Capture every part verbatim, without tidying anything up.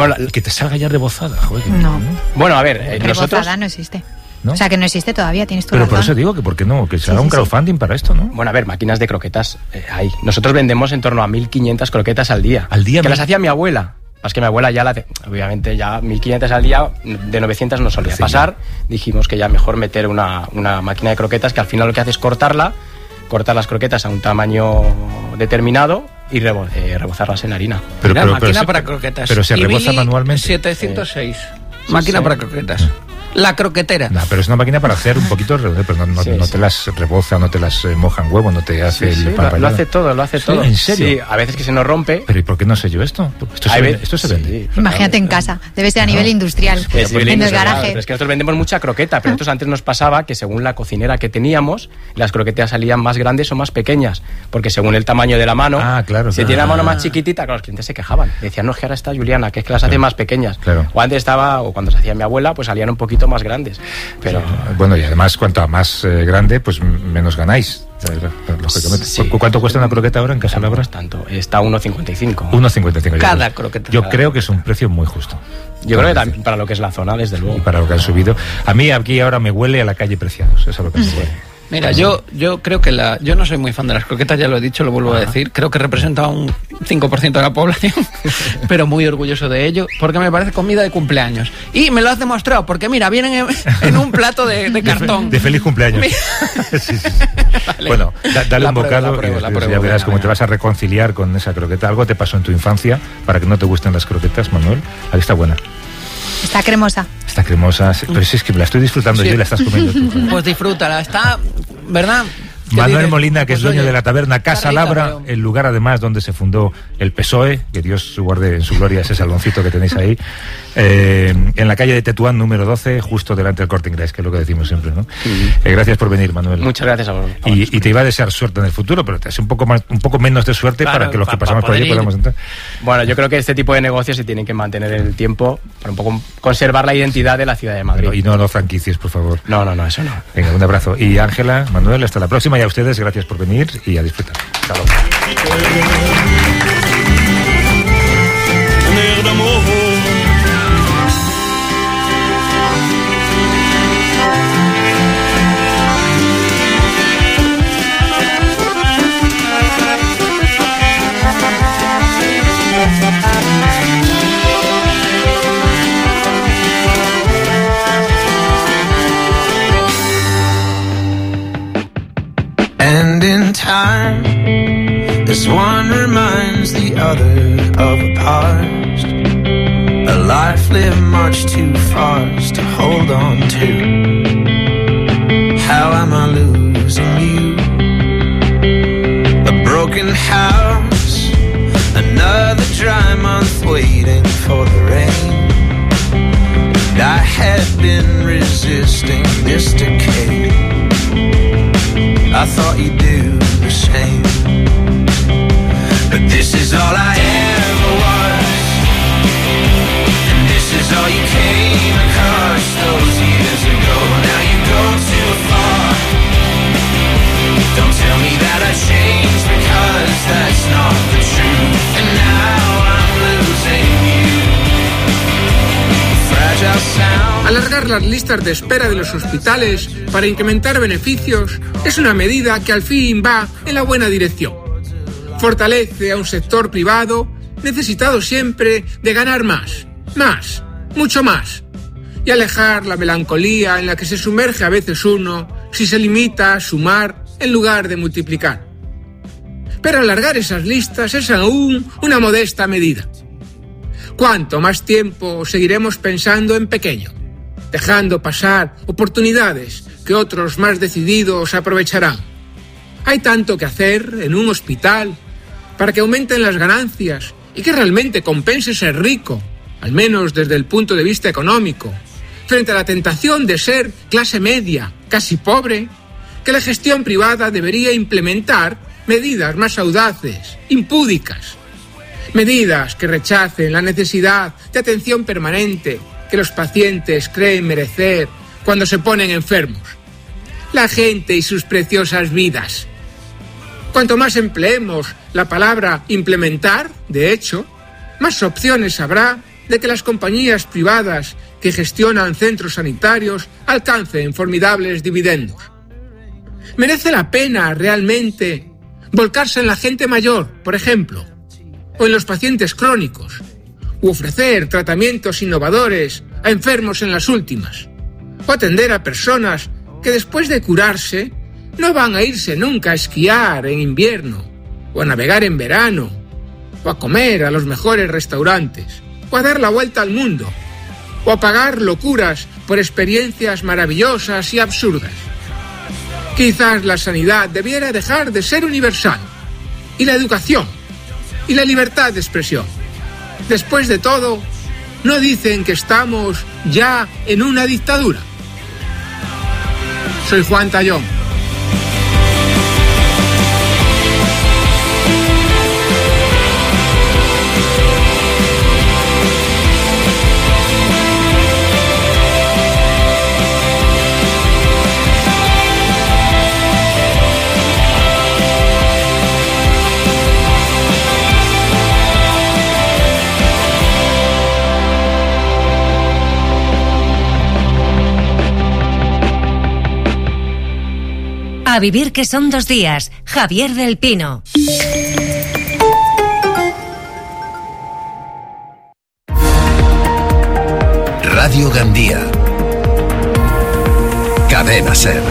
Bueno, que te salga ya rebozada, joder. No. ¿no? Bueno, a ver, eh, rebozada nosotros... no existe. ¿No? O sea, que no existe todavía, tienes tu Pero razón. por eso digo que por qué no, que se haga Sí, un sí, crowdfunding sí. para esto, ¿no? Bueno, a ver, máquinas de croquetas eh, hay. Nosotros vendemos en torno a mil quinientas croquetas al día. ¿Al día? Que mil... las hacía mi abuela. Es que mi abuela ya la... Te... Obviamente ya mil quinientas al día, de novecientas no solía sí, pasar. Ya. Dijimos que ya mejor meter una, una máquina de croquetas que al final lo que hace es cortarla, cortar las croquetas a un tamaño determinado y rebo, eh, rebozarlas en harina. Pero, Mira, pero, máquina pero, para croquetas. Pero se y reboza manualmente. setecientos seis. Eh, máquina sí. para croquetas. La croquetera. No, pero es una máquina para hacer un poquito, pero no, no, sí, no sí. te las reboza, no te las eh, moja en huevo, no te hace sí, el sí, pan lo, lo hace todo, lo hace ¿Sí? todo. ¿En serio? Sí, a veces que se nos rompe. Pero ¿y por qué no sé yo esto? Esto se, vende, esto se sí, vende. Imagínate en casa, debe ser a No. nivel industrial, Es en el garaje. Pero es que nosotros vendemos mucha croqueta, pero nosotros antes nos pasaba que según la cocinera que teníamos, las croquetas salían más grandes o más pequeñas, porque según el tamaño de la mano, ah, claro, si claro. tiene la mano más chiquitita, claro, los clientes se quejaban. Decían, no, es que ahora está Juliana, que es que las hace claro. más pequeñas. Claro. O antes estaba, o cuando se hacía mi abuela, pues salían un poquito más grandes. Pero Sí. Bueno, y además, cuanto más eh, grande, pues m- menos ganáis. Lógicamente. Sí. ¿Cu- ¿Cuánto cuesta una croqueta ahora en Casa tampoco Labra? es tanto, está a uno cincuenta y cinco. uno cincuenta y cinco. Cada croqueta. Yo Cada. creo que es un precio muy justo. Yo creo que también para lo que es la zona, desde luego. Y para lo que han subido. A mí aquí ahora me huele a la calle Preciados. Eso es lo que me huele. Mira, yo, yo creo que la, yo no soy muy fan de las croquetas, ya lo he dicho, lo vuelvo Ajá. a decir. Creo que representa un cinco por ciento de la población, pero muy orgulloso de ello, porque me parece comida de cumpleaños. Y me lo has demostrado, porque mira, vienen en, en un plato de, de cartón. De, de feliz cumpleaños. sí, sí, sí. Vale. Bueno, da, dale La un pruebo, bocado la pruebo, y la después pruebo, ya verás venga, cómo venga. te vas a reconciliar con esa croqueta. Algo te pasó en tu infancia para que no te gusten las croquetas, Manuel. Aquí está buena. Está cremosa. Está cremosa, pero si es que la estoy disfrutando Sí. yo y la estás comiendo tú. joder. Pues disfrútala, está, ¿verdad? ¿Qué Manuel dices? Molina, que es Pues dueño oye, de la taberna Casa está rica, Labra, pero- el lugar además donde se fundó el P S O E, que Dios guarde en su gloria ese saloncito que tenéis ahí, eh, en la calle de Tetuán número doce, justo delante del Corte Inglés, que es lo que decimos siempre, ¿no? Uh-huh. Eh, gracias por venir, Manuel. Muchas gracias a vos. a Y, vosotros. y te iba a desear suerte en el futuro, pero te hace un poco más, un poco menos de suerte Claro, para que los pa- que pasamos pa por allí poder ir. podamos entrar. Bueno, yo creo que este tipo de negocios se tienen que mantener en el tiempo para un poco conservar la identidad de la ciudad de Madrid. No, y no lo franquicies, por favor. No, no, no, eso no. Venga, un abrazo. Y Ángela, Manuel, hasta la próxima. Y a ustedes, gracias por venir y a disfrutar. Hasta luego. And in time, as one reminds the other of a past, a life lived much too fast to hold on to. How am I losing you? A broken house, another dry month waiting for the rain. And I had been resisting this decay. I thought you'd do the same. But this is all I ever was, and this is all you came across those years ago. Now you go too far. Don't tell me that I changed, because that's not the truth. And now I'm losing you. Fragile sound. Alargar las listas de espera de los hospitales para incrementar beneficios es una medida que al fin va en la buena dirección. Fortalece a un sector privado necesitado siempre de ganar más, más, mucho más, y alejar la melancolía en la que se sumerge a veces uno si se limita a sumar en lugar de multiplicar. Pero alargar esas listas es aún una modesta medida. ¿Cuánto más tiempo seguiremos pensando en pequeño, dejando pasar oportunidades que otros más decididos aprovecharán? Hay tanto que hacer en un hospital para que aumenten las ganancias y que realmente compense ser rico, al menos desde el punto de vista económico, frente a la tentación de ser clase media, casi pobre, que la gestión privada debería implementar medidas más audaces, impúdicas, medidas que rechacen la necesidad de atención permanente que los pacientes creen merecer cuando se ponen enfermos. La gente y sus preciosas vidas. Cuanto más empleemos la palabra implementar, de hecho, más opciones habrá de que las compañías privadas que gestionan centros sanitarios alcancen formidables dividendos. ¿Merece la pena realmente volcarse en la gente mayor, por ejemplo, o en los pacientes crónicos, u ofrecer tratamientos innovadores a enfermos en las últimas, o atender a personas que después de curarse no van a irse nunca a esquiar en invierno, o a navegar en verano, o a comer a los mejores restaurantes, o a dar la vuelta al mundo, o a pagar locuras por experiencias maravillosas y absurdas? Quizás la sanidad debiera dejar de ser universal, y la educación, y la libertad de expresión. Después de todo, ¿no dicen que estamos ya en una dictadura? Soy Juan Tallón. A vivir que son dos días. Javier del Pino. Radio Gandía. Cadena Ser.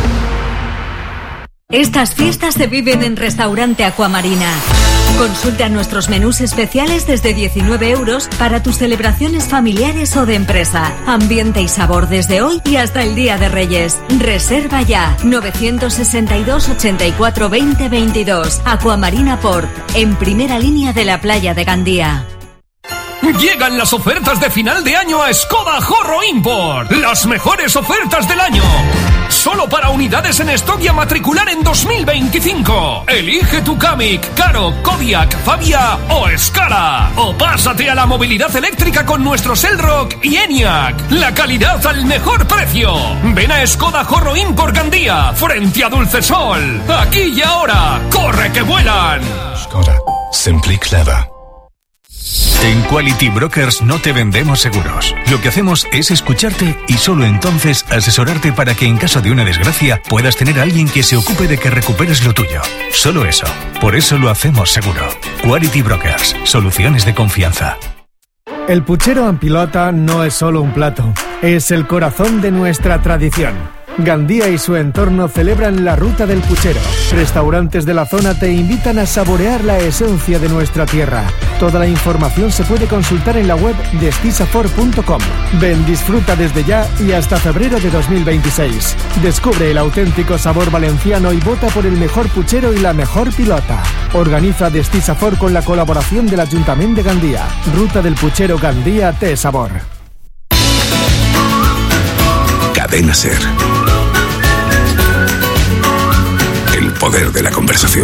Estas fiestas se viven en Restaurante Aquamarina. Consulta nuestros menús especiales desde diecinueve euros para tus celebraciones familiares o de empresa. Ambiente y sabor desde hoy y hasta el Día de Reyes. Reserva ya. novecientos sesenta y dos, ochenta y cuatro, veinte, veintidós. Aquamarina Port, en primera línea de la playa de Gandía. Llegan las ofertas de final de año a Skoda Horro Import. Las mejores ofertas del año. Solo para unidades en stock y a matricular en dos mil veinticinco. Elige tu Kamiq, Karo, Kodiaq, Fabia o Scala. O pásate a la movilidad eléctrica con nuestros Elroq y Enyaq. La calidad al mejor precio. Ven a Skoda Horro Import Gandía, frente a Dulcesol. Aquí y ahora. ¡Corre que vuelan! Skoda. Simply clever. En Quality Brokers no te vendemos seguros. Lo que hacemos es escucharte y solo entonces asesorarte para que en caso de una desgracia puedas tener a alguien que se ocupe de que recuperes lo tuyo. Solo eso. Por eso lo hacemos seguro. Quality Brokers. Soluciones de confianza. El puchero Ampilota no es solo un plato, es el corazón de nuestra tradición. Gandía y su entorno celebran la Ruta del Puchero. Restaurantes de la zona te invitan a saborear la esencia de nuestra tierra. Toda la información se puede consultar en la web de stisafor punto com. Ven, disfruta desde ya y hasta febrero de dos mil veintiséis. Descubre el auténtico sabor valenciano y vota por el mejor puchero y la mejor pilota. Organiza Destisafor con la colaboración del Ayuntamiento de Gandía. Ruta del Puchero Gandía Té Sabor. Cadena Ser. El poder de la conversación.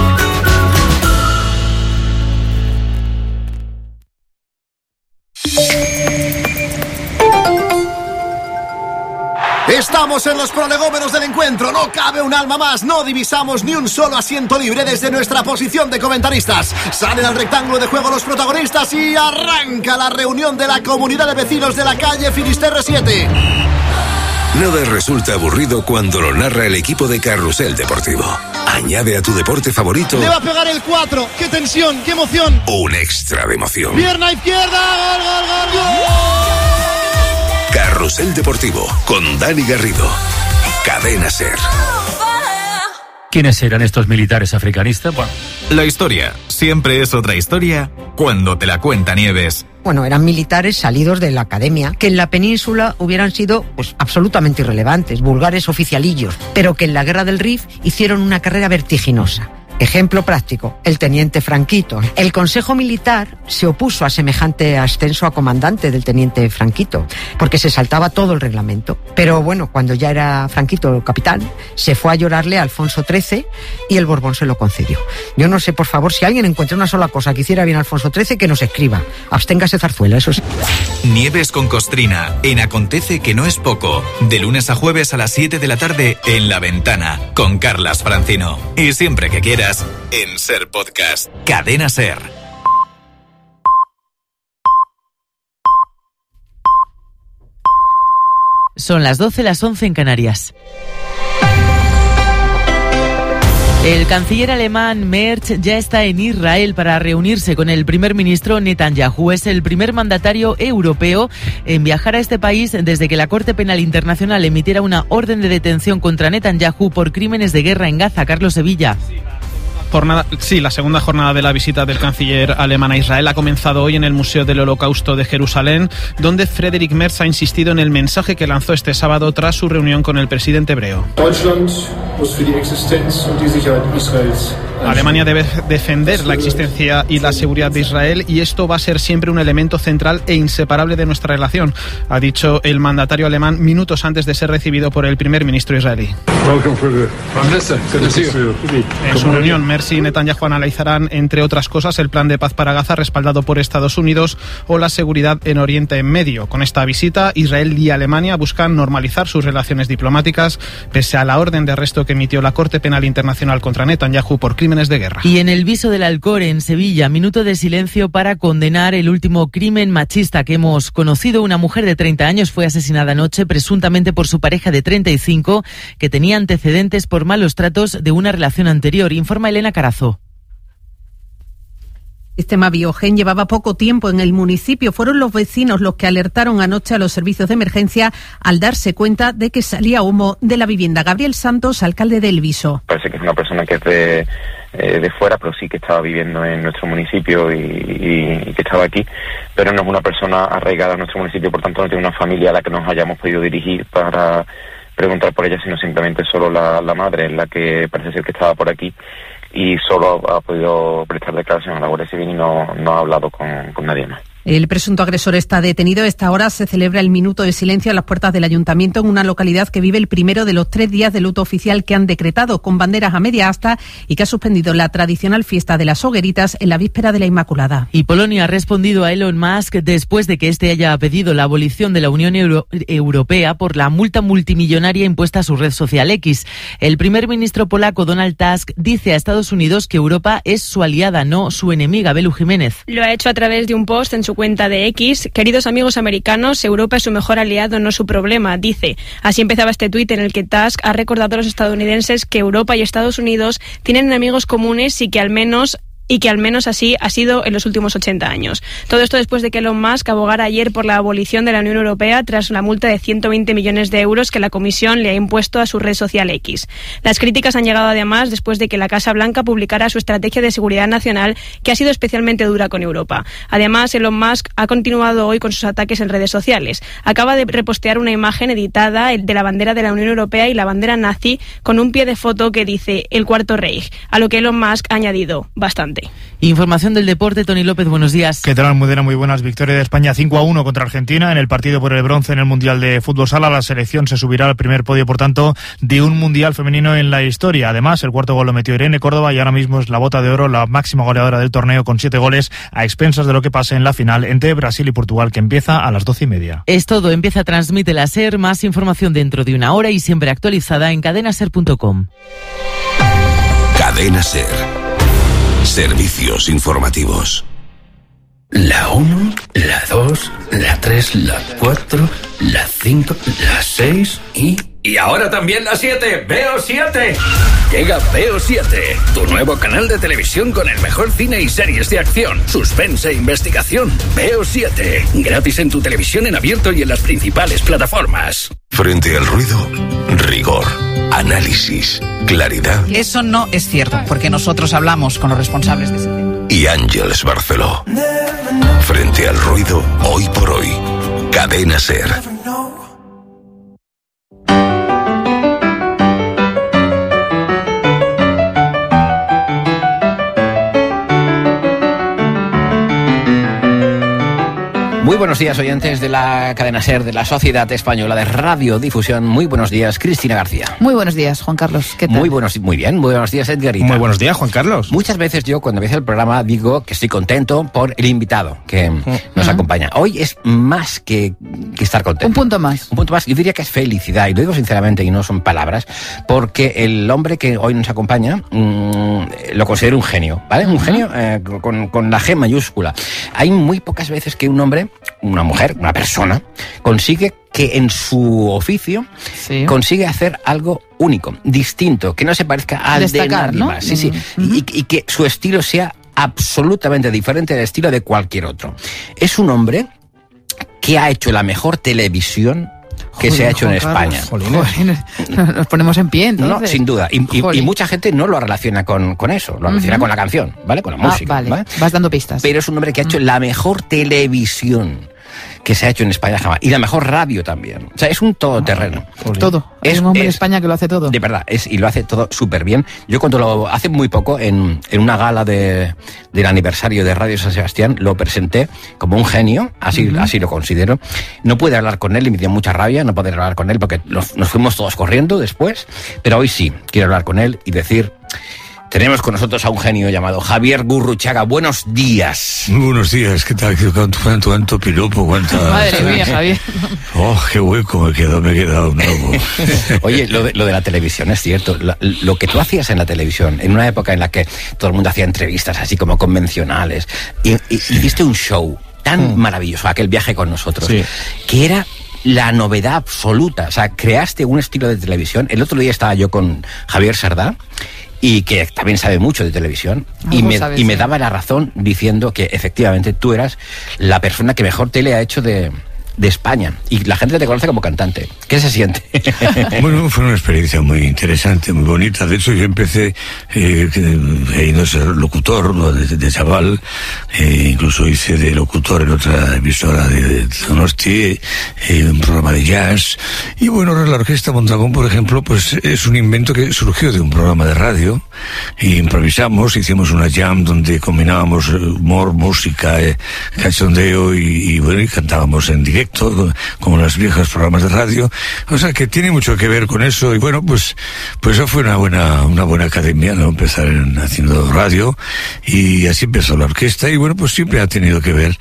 Estamos en los prolegómenos del encuentro. No cabe un alma más. No divisamos ni un solo asiento libre desde nuestra posición de comentaristas. Salen al rectángulo de juego los protagonistas y arranca la reunión de la comunidad de vecinos de la calle Finisterre siete. Nada resulta aburrido cuando lo narra el equipo de Carrusel Deportivo. Añade a tu deporte favorito Le va a pegar el cuatro. ¡Qué tensión! ¡Qué emoción! un extra de emoción. Pierna izquierda. ¡Gol, gol, gol, gol! Carrusel Deportivo con Dani Garrido. Cadena Ser. ¿Quiénes eran estos militares africanistas? Bueno, La historia siempre es otra historia cuando te la cuenta Nieves. Bueno, eran militares salidos de la academia, que en la península hubieran sido pues absolutamente irrelevantes, vulgares oficialillos, pero que en la guerra del Rif hicieron una carrera vertiginosa. Ejemplo práctico, el teniente Franquito. El Consejo Militar se opuso a semejante ascenso a comandante del teniente Franquito, porque se saltaba todo el reglamento. Pero bueno, cuando ya era Franquito el capitán, se fue a llorarle a Alfonso trece y el Borbón se lo concedió. Yo no sé, por favor, si alguien encuentra una sola cosa que hiciera bien Alfonso trece, que nos escriba. Absténgase Zarzuela, eso sí. Nieves con Costrina, en Acontece que no es poco. De lunes a jueves a las siete de la tarde en La Ventana, con Carlas Francino. Y siempre que quieras, en Ser Podcast. Cadena Ser. Son las doce, las once en Canarias. El canciller alemán Merz ya está en Israel para reunirse con el primer ministro Netanyahu. Es el primer mandatario europeo en viajar a este país desde que la Corte Penal Internacional emitiera una orden de detención contra Netanyahu por crímenes de guerra en Gaza. Carlos Sevilla. Jornada, sí, la segunda jornada de la visita del canciller alemán a Israel ha comenzado hoy en el Museo del Holocausto de Jerusalén, donde Friedrich Merz ha insistido en el mensaje que lanzó este sábado tras su reunión con el presidente hebreo. Alemania debe defender la existencia y la seguridad de Israel y esto va a ser siempre un elemento central e inseparable de nuestra relación, ha dicho el mandatario alemán minutos antes de ser recibido por el primer ministro israelí. En su reunión, Merz y Netanyahu analizarán, entre otras cosas, el plan de paz para Gaza respaldado por Estados Unidos o la seguridad en Oriente Medio. Con esta visita, Israel y Alemania buscan normalizar sus relaciones diplomáticas pese a la orden de arresto que emitió la Corte Penal Internacional contra Netanyahu por crímenes de guerra. Y en el Viso del Alcor, en Sevilla, minuto de silencio para condenar el último crimen machista que hemos conocido. Una mujer de treinta años fue asesinada anoche, presuntamente por su pareja de treinta y cinco, que tenía antecedentes por malos tratos de una relación anterior. Informa Elena Carazo. El sistema Biogen llevaba poco tiempo en el municipio. Fueron los vecinos los que alertaron anoche a los servicios de emergencia al darse cuenta de que salía humo de la vivienda. Gabriel Santos, alcalde de El Viso. Parece que es una persona que es de, eh, de fuera, pero sí que estaba viviendo en nuestro municipio y, y, y que estaba aquí, pero no es una persona arraigada a nuestro municipio, por tanto no tiene una familia a la que nos hayamos podido dirigir para preguntar por ella, sino simplemente solo la, la madre, en la que parece ser que estaba por aquí y solo ha, ha podido prestar declaración a la Guardia Civil y no, no ha hablado con, con nadie más. El presunto agresor está detenido. A esta hora se celebra el minuto de silencio a las puertas del ayuntamiento en una localidad que vive el primero de los tres días de luto oficial que han decretado, con banderas a media asta, y que ha suspendido la tradicional fiesta de las hogueritas en la víspera de la Inmaculada. Y Polonia ha respondido a Elon Musk después de que éste haya pedido la abolición de la Unión Euro- Europea por la multa multimillonaria impuesta a su red social X. El primer ministro polaco Donald Tusk dice a Estados Unidos que Europa es su aliada, no su enemiga. Belu Jiménez. Lo ha hecho a través de un post en su cuenta de X. Queridos amigos americanos, Europa es su mejor aliado, no su problema, dice. Así empezaba este tuit en el que Tusk ha recordado a los estadounidenses que Europa y Estados Unidos tienen enemigos comunes y que al menos y que al menos así ha sido en los últimos ochenta años. Todo esto después de que Elon Musk abogara ayer por la abolición de la Unión Europea tras la multa de ciento veinte millones de euros que la Comisión le ha impuesto a su red social X. Las críticas han llegado además después de que la Casa Blanca publicara su estrategia de seguridad nacional, que ha sido especialmente dura con Europa. Además, Elon Musk ha continuado hoy con sus ataques en redes sociales. Acaba de repostear una imagen editada de la bandera de la Unión Europea y la bandera nazi con un pie de foto que dice el Cuarto Reich, a lo que Elon Musk ha añadido bastante. Información del deporte, Tony López, buenos días. ¿Qué tal, Almudena? Muy buenas. Victoria de España cinco a uno contra Argentina en el partido por el bronce en el Mundial de Fútbol Sala. La selección se subirá al primer podio, por tanto, de un Mundial femenino en la historia. Además, el cuarto gol lo metió Irene Córdoba y ahora mismo es la bota de oro, la máxima goleadora del torneo, con siete goles, a expensas de lo que pase en la final entre Brasil y Portugal, que empieza a las doce y media. Es todo. Empieza Transmite la SER. Más información dentro de una hora y siempre actualizada en cadena ser punto com. Cadena SER. Servicios informativos. La uno, la dos, la tres, la cuatro, la cinco, la seis y... Y ahora también la siete, Veo siete. Llega Veo siete, tu nuevo canal de televisión con el mejor cine y series de acción, suspense e investigación. Veo siete, gratis en tu televisión en abierto y en las principales plataformas. Frente al ruido, rigor, análisis, claridad. Eso no es cierto, porque nosotros hablamos con los responsables de ese centro. Y Ángeles Barceló. Frente al ruido, hoy por hoy, Cadena SER. Muy buenos días, oyentes de la cadena SER, de la Sociedad Española de Radiodifusión. Muy buenos días, Cristina García. Muy buenos días, Juan Carlos. ¿Qué tal? Muy buenos, muy bien. Muy buenos días, Edgarita. Muy buenos días, Juan Carlos. Muchas veces yo, cuando empiezo el programa, digo que estoy contento por el invitado que uh-huh. nos acompaña. Hoy es más que, que estar contento. Un punto más. Un punto más. Yo diría que es felicidad, y lo digo sinceramente y no son palabras, porque el hombre que hoy nos acompaña mmm, lo considero un genio, ¿vale? Un uh-huh. genio eh, con, con la G mayúscula. Hay muy pocas veces que un hombre, una mujer, una persona, consigue que en su oficio sí. consigue hacer algo único, distinto, que no se parezca al Destacar, de nadie ¿no? más. Sí, sí. Uh-huh. y, y que su estilo sea absolutamente diferente del estilo de cualquier otro. Es un hombre que ha hecho la mejor televisión que Joder, se ha hecho en España. Joder, nos ponemos en pie, entonces. No, sin duda. Y, y, y mucha gente no lo relaciona con, con eso, lo relaciona uh-huh. con la canción, ¿vale? Con la ah, música. Vale. ¿vale? Vas dando pistas. Pero es un hombre que ha hecho uh-huh. la mejor televisión que se ha hecho en España jamás. Y la mejor radio también. O sea, es un todoterreno. Todo. Es un hombre es, en España que lo hace todo. De verdad, es y lo hace todo súper bien. Yo cuando lo hace muy poco, en, en una gala de, del aniversario de Radio San Sebastián, lo presenté como un genio, así, uh-huh. así lo considero. No pude hablar con él y me dio mucha rabia no poder hablar con él porque nos, nos fuimos todos corriendo después. Pero hoy sí, quiero hablar con él y decir... Tenemos con nosotros a un genio llamado Javier Gurruchaga. Buenos días. Muy buenos días. ¿Qué tal? ¿Cuánto, cuánto, cuánto piropo? ¿Cuánta... Madre mía, Javier. Oh, qué hueco me quedó, me he quedado nuevo. Oye, lo de, lo de la televisión es cierto. Lo, lo que tú hacías en la televisión, en una época en la que todo el mundo hacía entrevistas así como convencionales, y, y, hiciste un show tan mm. maravilloso, aquel viaje con nosotros, sí. que era... la novedad absoluta. O sea, creaste un estilo de televisión. El otro día estaba yo con Javier Sardá, y que también sabe mucho de televisión, y me, sabes, y me daba la razón diciendo que efectivamente tú eras la persona que mejor tele ha hecho de, de España, y la gente te conoce como cantante. ¿Qué se siente? Bueno, fue una experiencia muy interesante, muy bonita. De hecho, yo empecé eh, yendo a ser locutor, ¿no? de, de chaval, eh, incluso hice de locutor en otra emisora de Donosti, eh, un programa de jazz. Y bueno, la Orquesta Mondragón, por ejemplo, pues es un invento que surgió de un programa de radio. Y improvisamos, hicimos una jam donde combinábamos humor, música, eh, cachondeo y, y bueno, y cantábamos en directo, como los viejos programas de radio. O sea que tiene mucho que ver con eso. Y bueno, pues pues eso fue una buena una buena academia, ¿no? Empezar en, haciendo radio, y así empezó la orquesta. Y bueno, pues siempre ha tenido que ver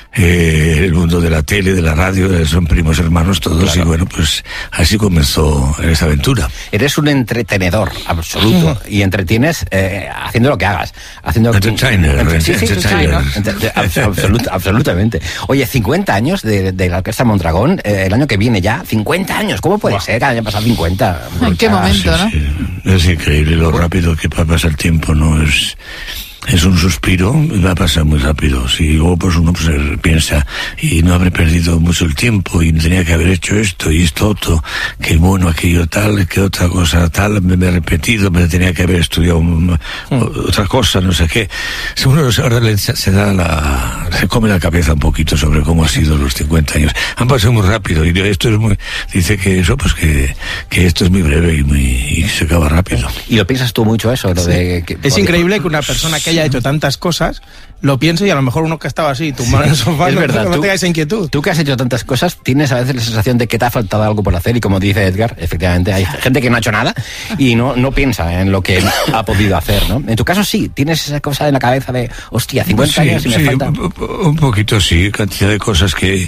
eh, el mundo de la tele, de la radio, son primos hermanos todos. Claro. Y bueno, pues así comenzó esta aventura. Eres un entretenedor absoluto, sí. y entretienes eh, haciendo lo que hagas, haciendo entertainer, entre, sí, sí, entertainer. Entre, absolut, absolutamente. Oye, cincuenta años de, de la Orquesta Mondragón, eh, el año que viene ya, cincuenta años. ¿Cómo puede wow. ser que hayan pasado cincuenta? ¿En qué momento, sí, no? Sí. Es increíble lo rápido que pasa el tiempo, ¿no? Es Es un suspiro, va a pasar muy rápido. Si luego pues uno pues, piensa, y no habré perdido mucho el tiempo, y tenía que haber hecho esto y esto otro, que bueno, aquello tal, que otra cosa tal, me, me he repetido, me tenía que haber estudiado mm. otra cosa, no sé qué. Uno ahora le, se da la, se come la cabeza un poquito sobre cómo ha sido los cincuenta años. Han pasado muy rápido, y esto es muy, dice que eso, pues que, que esto es muy breve y muy, y se acaba rápido. ¿Y lo piensas tú mucho eso? Lo sí. de que, es increíble que una persona que haya hecho tantas cosas lo piense, y a lo mejor uno que estaba así tumbado en el sofá es no, verdad, no tú, tenga esa inquietud. Tú que has hecho tantas cosas, tienes a veces la sensación de que te ha faltado algo por hacer, y como dice Edgar, efectivamente hay gente que no ha hecho nada y no, no piensa en lo que ha podido hacer, ¿no? En tu caso sí, tienes esa cosa en la cabeza de hostia, cincuenta sí, años y me sí, falta... Un, un poquito sí, cantidad de cosas que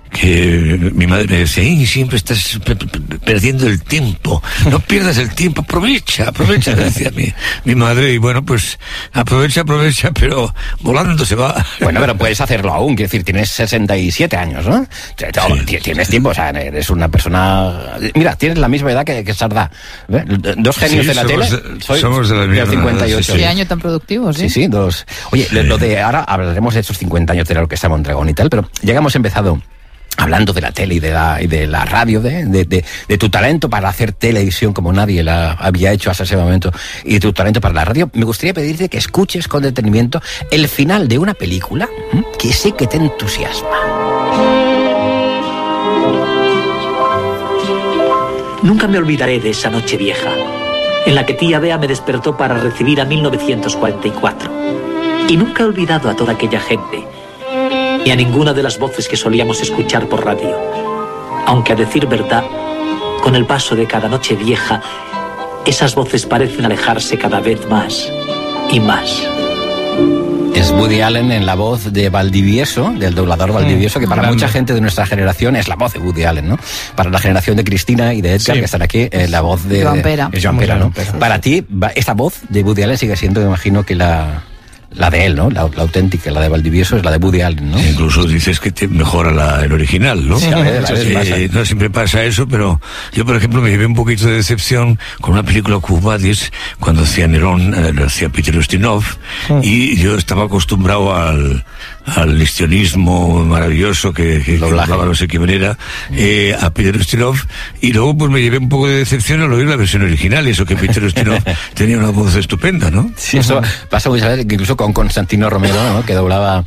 que mi madre me decía, y siempre estás pe- pe- perdiendo el tiempo, no pierdas el tiempo, aprovecha, aprovecha, decía mi, mi madre. Y bueno, pues aprovecha, aprovecha, pero volando se va. Bueno, pero puedes hacerlo aún, quiero decir, tienes sesenta y siete años, ¿no? Sí. Tienes tiempo, o sea, eres una persona... Mira, tienes la misma edad que, que Sardá, ¿eh? Dos genios sí, de la somos tele. De, Soy somos de la misma cincuenta y ocho. Qué año tan productivo, ¿sí? Sí, sí, dos. Oye, sí. Lo de ahora hablaremos de esos cincuenta años de la Orquesta Mondragón y tal, pero ya que hemos empezado hablando de la tele y de la, y de la radio, de, de, de, de tu talento para hacer televisión como nadie la había hecho hasta ese momento, y de tu talento para la radio, me gustaría pedirte que escuches con detenimiento el final de una película ¿eh? que sé que te entusiasma. Nunca me olvidaré de esa noche vieja, en la que tía Bea me despertó para recibir a mil novecientos cuarenta y cuatro. Y nunca he olvidado a toda aquella gente, ni a ninguna de las voces que solíamos escuchar por radio. Aunque a decir verdad, con el paso de cada noche vieja, esas voces parecen alejarse cada vez más y más. Es Woody Allen en la voz de Valdivieso, del doblador Valdivieso, que para Grande. Mucha gente de nuestra generación es la voz de Woody Allen, ¿no? Para la generación de Cristina y de Edgar, sí. que están aquí, eh, la voz de... Joan Pera. Es Joan Pera, ¿no? Para ti, esta voz de Woody Allen sigue siendo, me imagino, que la... la de él, ¿no? La, la auténtica, la de Valdivieso es la de Woody Allen, ¿no? Incluso dices que te mejora la, el original, ¿no? Sí, a veces, a veces pasa. Eh, no siempre pasa eso, pero yo, por ejemplo, me llevé un poquito de decepción con una película Quo Vadis, cuando hacía Nerón, eh, lo hacía Peter Ustinov, mm. y yo estaba acostumbrado al, al histrionismo maravilloso que, que, que hablaba no sé qué manera, eh, a Peter Ustinov, y luego pues me llevé un poco de decepción al oír la versión original, y eso que Peter Ustinov tenía una voz estupenda, ¿no? Sí, eso pasa muchas veces, que incluso con Constantino Romero, ¿no? Que doblaba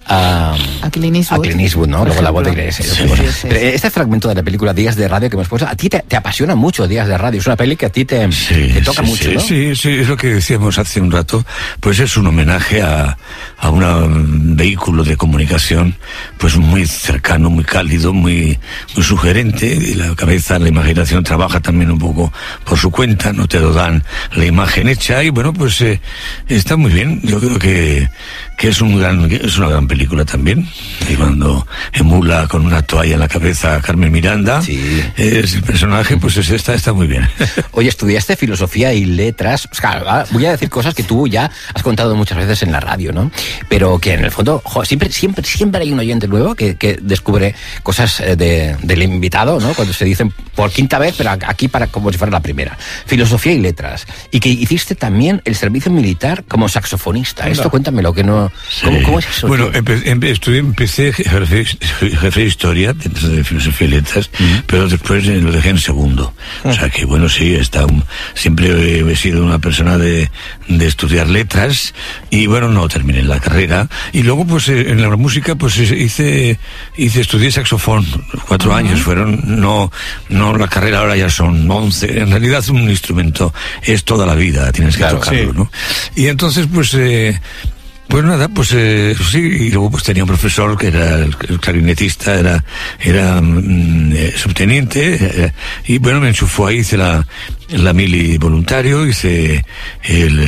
a, a Clint Eastwood, a Clint Eastwood, ¿no? Luego la voz de Iglesia. Sí, sí, sí, sí. Este fragmento de la película Días de Radio que hemos puesto, a ti te, te apasiona mucho Días de Radio. Es una peli que a ti te, sí, te toca sí, mucho, sí, ¿no? Sí, sí, es lo que decíamos hace un rato. Pues es un homenaje a, a un vehículo de comunicación pues muy cercano, muy cálido, muy, muy sugerente. Y la cabeza, la imaginación trabaja también un poco por su cuenta, no te lo dan la imagen hecha y bueno, pues eh, está muy bien. Yo creo que, que es, un gran, es una gran película también. Y cuando emula con una toalla en la cabeza a Carmen Miranda, sí. es el personaje, pues es, está, está muy bien. Oye, estudiaste filosofía y letras. O sea, voy a decir cosas que tú ya has contado muchas veces en la radio, ¿no? Pero que en el fondo, jo, siempre, siempre, siempre hay un oyente nuevo que, que descubre cosas de, del invitado, ¿no? Cuando se dicen por quinta vez, pero aquí para como si fuera la primera. Filosofía y letras. Y que hiciste también el servicio militar como saxofonista. No. Esto cuéntamelo, que no... Sí. ¿Cómo, ¿Cómo es eso? Bueno, empe, empe, estudié, empecé jefe, jefe de historia dentro de filosofía y letras, uh-huh. pero después lo dejé en segundo. Uh-huh. O sea que, bueno, sí, está un, siempre he, he sido una persona de, de estudiar letras y, bueno, no terminé la carrera. Y luego, pues, en la música, pues, hice, hice estudié saxofón. Cuatro uh-huh. años fueron, no, no la carrera ahora ya son once. En realidad, un instrumento es toda la vida, tienes que claro, tocarlo, sí. ¿no? Y entonces, pues, eh, Pues nada, pues eh, sí, y luego pues tenía un profesor que era el, el clarinetista, era era mm, eh, subteniente, eh, y bueno, me enchufó ahí, hice la, la mili voluntario, hice el,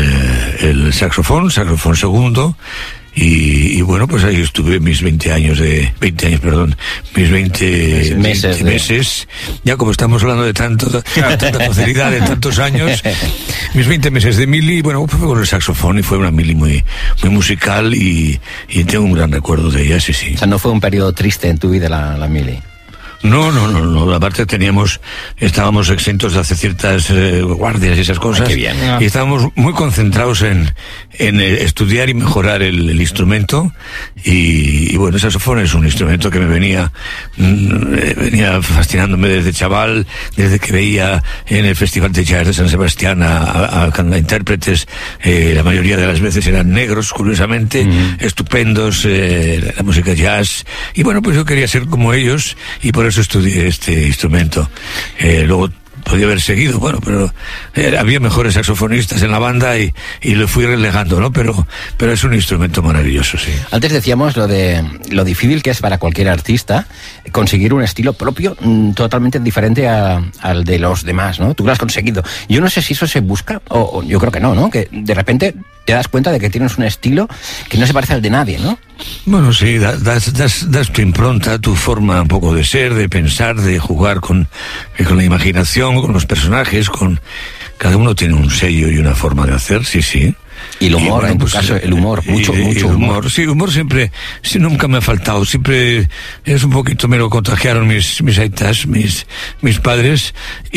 el saxofón, saxofón segundo, y, y bueno, pues ahí estuve mis veinte años de, veinte años, perdón, mis veinte meses, veinte meses ya como estamos hablando de tanto, tanta facilidad, de tantos años, mis veinte meses de mili, bueno, fue con el saxofón y fue una mili muy, muy musical y, y tengo un gran recuerdo de ella, sí, sí. O sea, no fue un periodo triste en tu vida la, la mili. No, no, no, no, aparte teníamos, estábamos exentos de hacer ciertas eh, guardias y esas cosas. Ay, qué bien. Y estábamos muy concentrados en, en eh, estudiar y mejorar el, el instrumento. Y, y bueno, el saxofón es un instrumento que me venía, mm, venía fascinándome desde chaval, desde que veía en el Festival de Jazz de San Sebastián a, a, a intérpretes, eh, la mayoría de las veces eran negros, curiosamente, mm. estupendos, eh, la música jazz. Y bueno, pues yo quería ser como ellos y por eso estudié este instrumento. Eh, luego podía haber seguido, bueno, pero eh, había mejores saxofonistas en la banda y, y lo fui relegando, ¿no? Pero, pero es un instrumento maravilloso, sí. Antes decíamos lo de lo difícil que es para cualquier artista conseguir un estilo propio mmm, totalmente diferente a, al de los demás, ¿no? Tú lo has conseguido. Yo no sé si eso se busca, o, o yo creo que no, ¿no? Que de repente te das cuenta de que tienes un estilo que no se parece al de nadie, ¿no? Bueno, sí, das, das, das tu impronta, tu forma un poco de ser, de pensar, de jugar con, con la imaginación, con los personajes, con... Cada uno tiene un sello y una forma de hacer, sí, sí. Y el humor, y bueno, en tu pues, caso, el humor, mucho, y, mucho y el humor. humor. Sí, humor siempre, sí, nunca me ha faltado, siempre es un poquito, me lo contagiaron mis, mis aitas, mis, mis padres,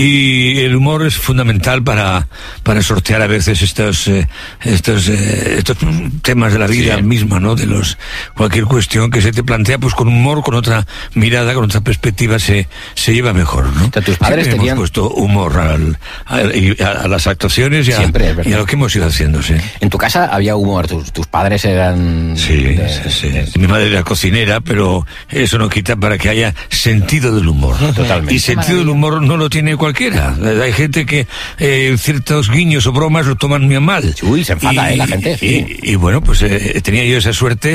y el humor es fundamental para, para sortear a veces estos, eh, estos, eh, estos temas de la vida sí. misma, ¿no? De los, cualquier cuestión que se te plantea, pues con humor, con otra mirada, con otra perspectiva, se, se lleva mejor, ¿no? O sea, tus padres siempre tenían... hemos puesto humor al, a, a, a las actuaciones y a, siempre, y a lo que hemos ido haciendo, sí. En tu casa había humor, tus, tus padres eran... Sí, de, sí, sí. De... Mi madre era cocinera, pero eso no quita para que haya sentido del humor. Totalmente. Y sentido del humor no lo tiene cualquiera. Hay gente que eh, ciertos guiños o bromas lo toman muy mal. Uy, se enfada, y, eh, la gente. Sí. Y, y bueno, pues eh, tenía yo esa suerte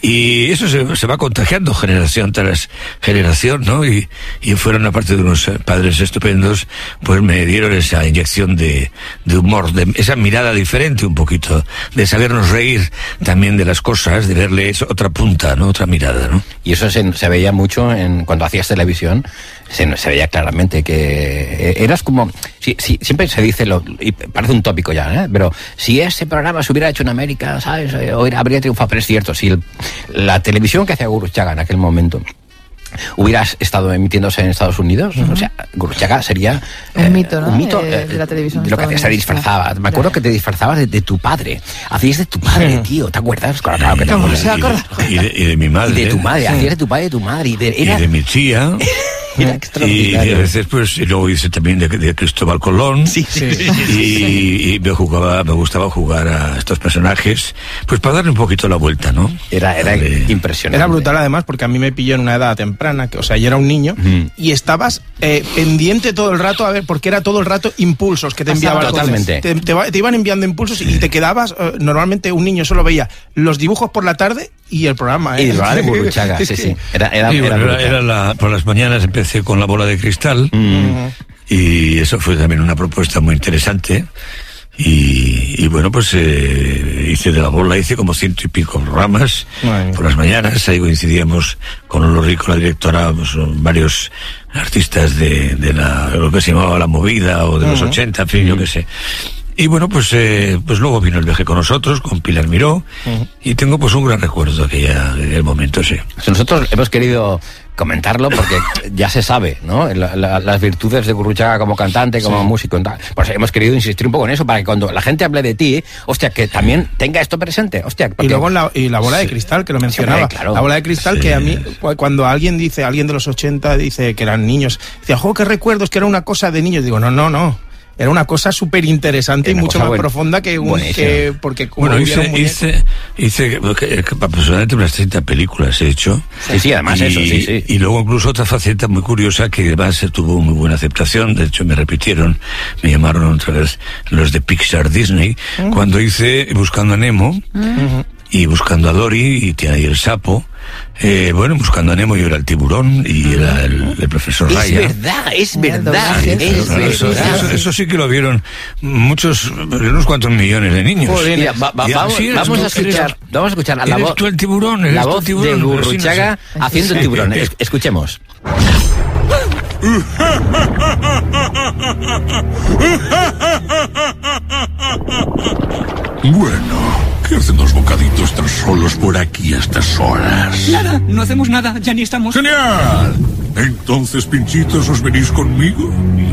y eso se, se va contagiando generación tras generación, ¿no? Y, y fueron, aparte de unos padres estupendos, pues me dieron esa inyección de, de humor, de esa mirada diferente un poquito de, de sabernos reír también de las cosas, de verle otra punta, ¿no? Otra mirada, ¿no? Y eso se, se veía mucho en cuando hacías televisión, se, se veía claramente que eras como, si, si, siempre se dice, lo, y parece un tópico ya, ¿eh? Pero si ese programa se hubiera hecho en América, ¿sabes? Hoy habría triunfado, pero es cierto, si el, la televisión que hacía Gurruchaga en aquel momento hubieras estado emitiéndose en Estados Unidos, uh-huh. o sea, Gurruchaga sería un eh, mito, ¿no? Un mito de, de la televisión. De lo que hacías, se disfrazaba. Me acuerdo que te disfrazabas de, de tu padre. Hacías de tu padre, tío, ¿te acuerdas? Claro, claro que te acuerdas. Y, y, de, y de mi madre. Y de tu madre, hacías de tu padre y de tu madre. Y de, era... y de mi tía. Era y, y a veces pues y luego hice también de, de Cristóbal Colón. Sí, sí. Y, y me jugaba, me gustaba jugar a estos personajes, pues para darle un poquito la vuelta, ¿no? Era, era Darle... impresionante. Era brutal además porque a mí me pilló en una edad temprana, que, o sea, yo era un niño mm. y estabas eh, pendiente todo el rato a ver, porque era todo el rato impulsos que te enviaban. Totalmente. Te, te, te iban enviando impulsos y te quedabas, eh, normalmente un niño solo veía los dibujos por la tarde y el programa. ¿eh? Y el programa de Gurruchaga, sí, sí. Era, era, sí, era, bueno, era, era la, por las mañanas empecé con La Bola de Cristal mm. y eso fue también una propuesta muy interesante. Y, y bueno, pues eh, hice de La Bola, hice como ciento y pico programas Ay. por las mañanas. Ahí coincidíamos con Lolo Rico, la directora, pues, varios artistas de, de la, lo que se llamaba La Movida o de uh-huh. los ochenta, en fin, uh-huh. yo qué sé. Y bueno, pues eh, pues luego vino el viaje con nosotros, con Pilar Miró, uh-huh. y tengo pues un gran recuerdo de aquella, de aquel momento, sí. Nosotros hemos querido comentarlo porque ya se sabe, ¿no? La, la, las virtudes de Gurruchaga como cantante, como sí. músico. Pues hemos querido insistir un poco en eso para que cuando la gente hable de ti, hostia, que también tenga esto presente, hostia. Porque... Y luego la, y la bola de cristal, que lo mencionaba. Sí, claro. La bola de cristal sí. que a mí, cuando alguien dice, alguien de los ochenta dice que eran niños, decía, jo, qué recuerdos, que era una cosa de niños. Digo, no, no, no. Era una cosa súper interesante y mucho más buen, profunda que un... Que, porque bueno, hice, hice, hice personalmente unas treinta películas he hecho. Sí, sí, además y, eso, sí, sí. Y luego incluso otra faceta muy curiosa que además tuvo muy buena aceptación. De hecho, me repitieron, me llamaron otra vez los de Pixar Disney, uh-huh. cuando hice Buscando a Nemo uh-huh. y Buscando a Dory y Tiana y el Sapo. Eh, bueno, Buscando a Nemo yo era el tiburón y era el, el profesor Raya. Es verdad, es verdad. Es eso, verdad. Eso, eso, eso sí que lo vieron muchos, unos cuantos millones de niños. Joder, mira, va, va, vamos, vamos, a escuchar, vamos a escuchar a la voz. Tú el tiburón, eres la voz tiburón, de Gurruchaga no sé. haciendo el tiburón. Es, escuchemos. Bueno, ¿qué hacen dos bocaditos tan solos por aquí a estas horas? Nada, no hacemos nada, ya ni estamos. ¡Genial! Entonces, pinchitos, ¿os venís conmigo?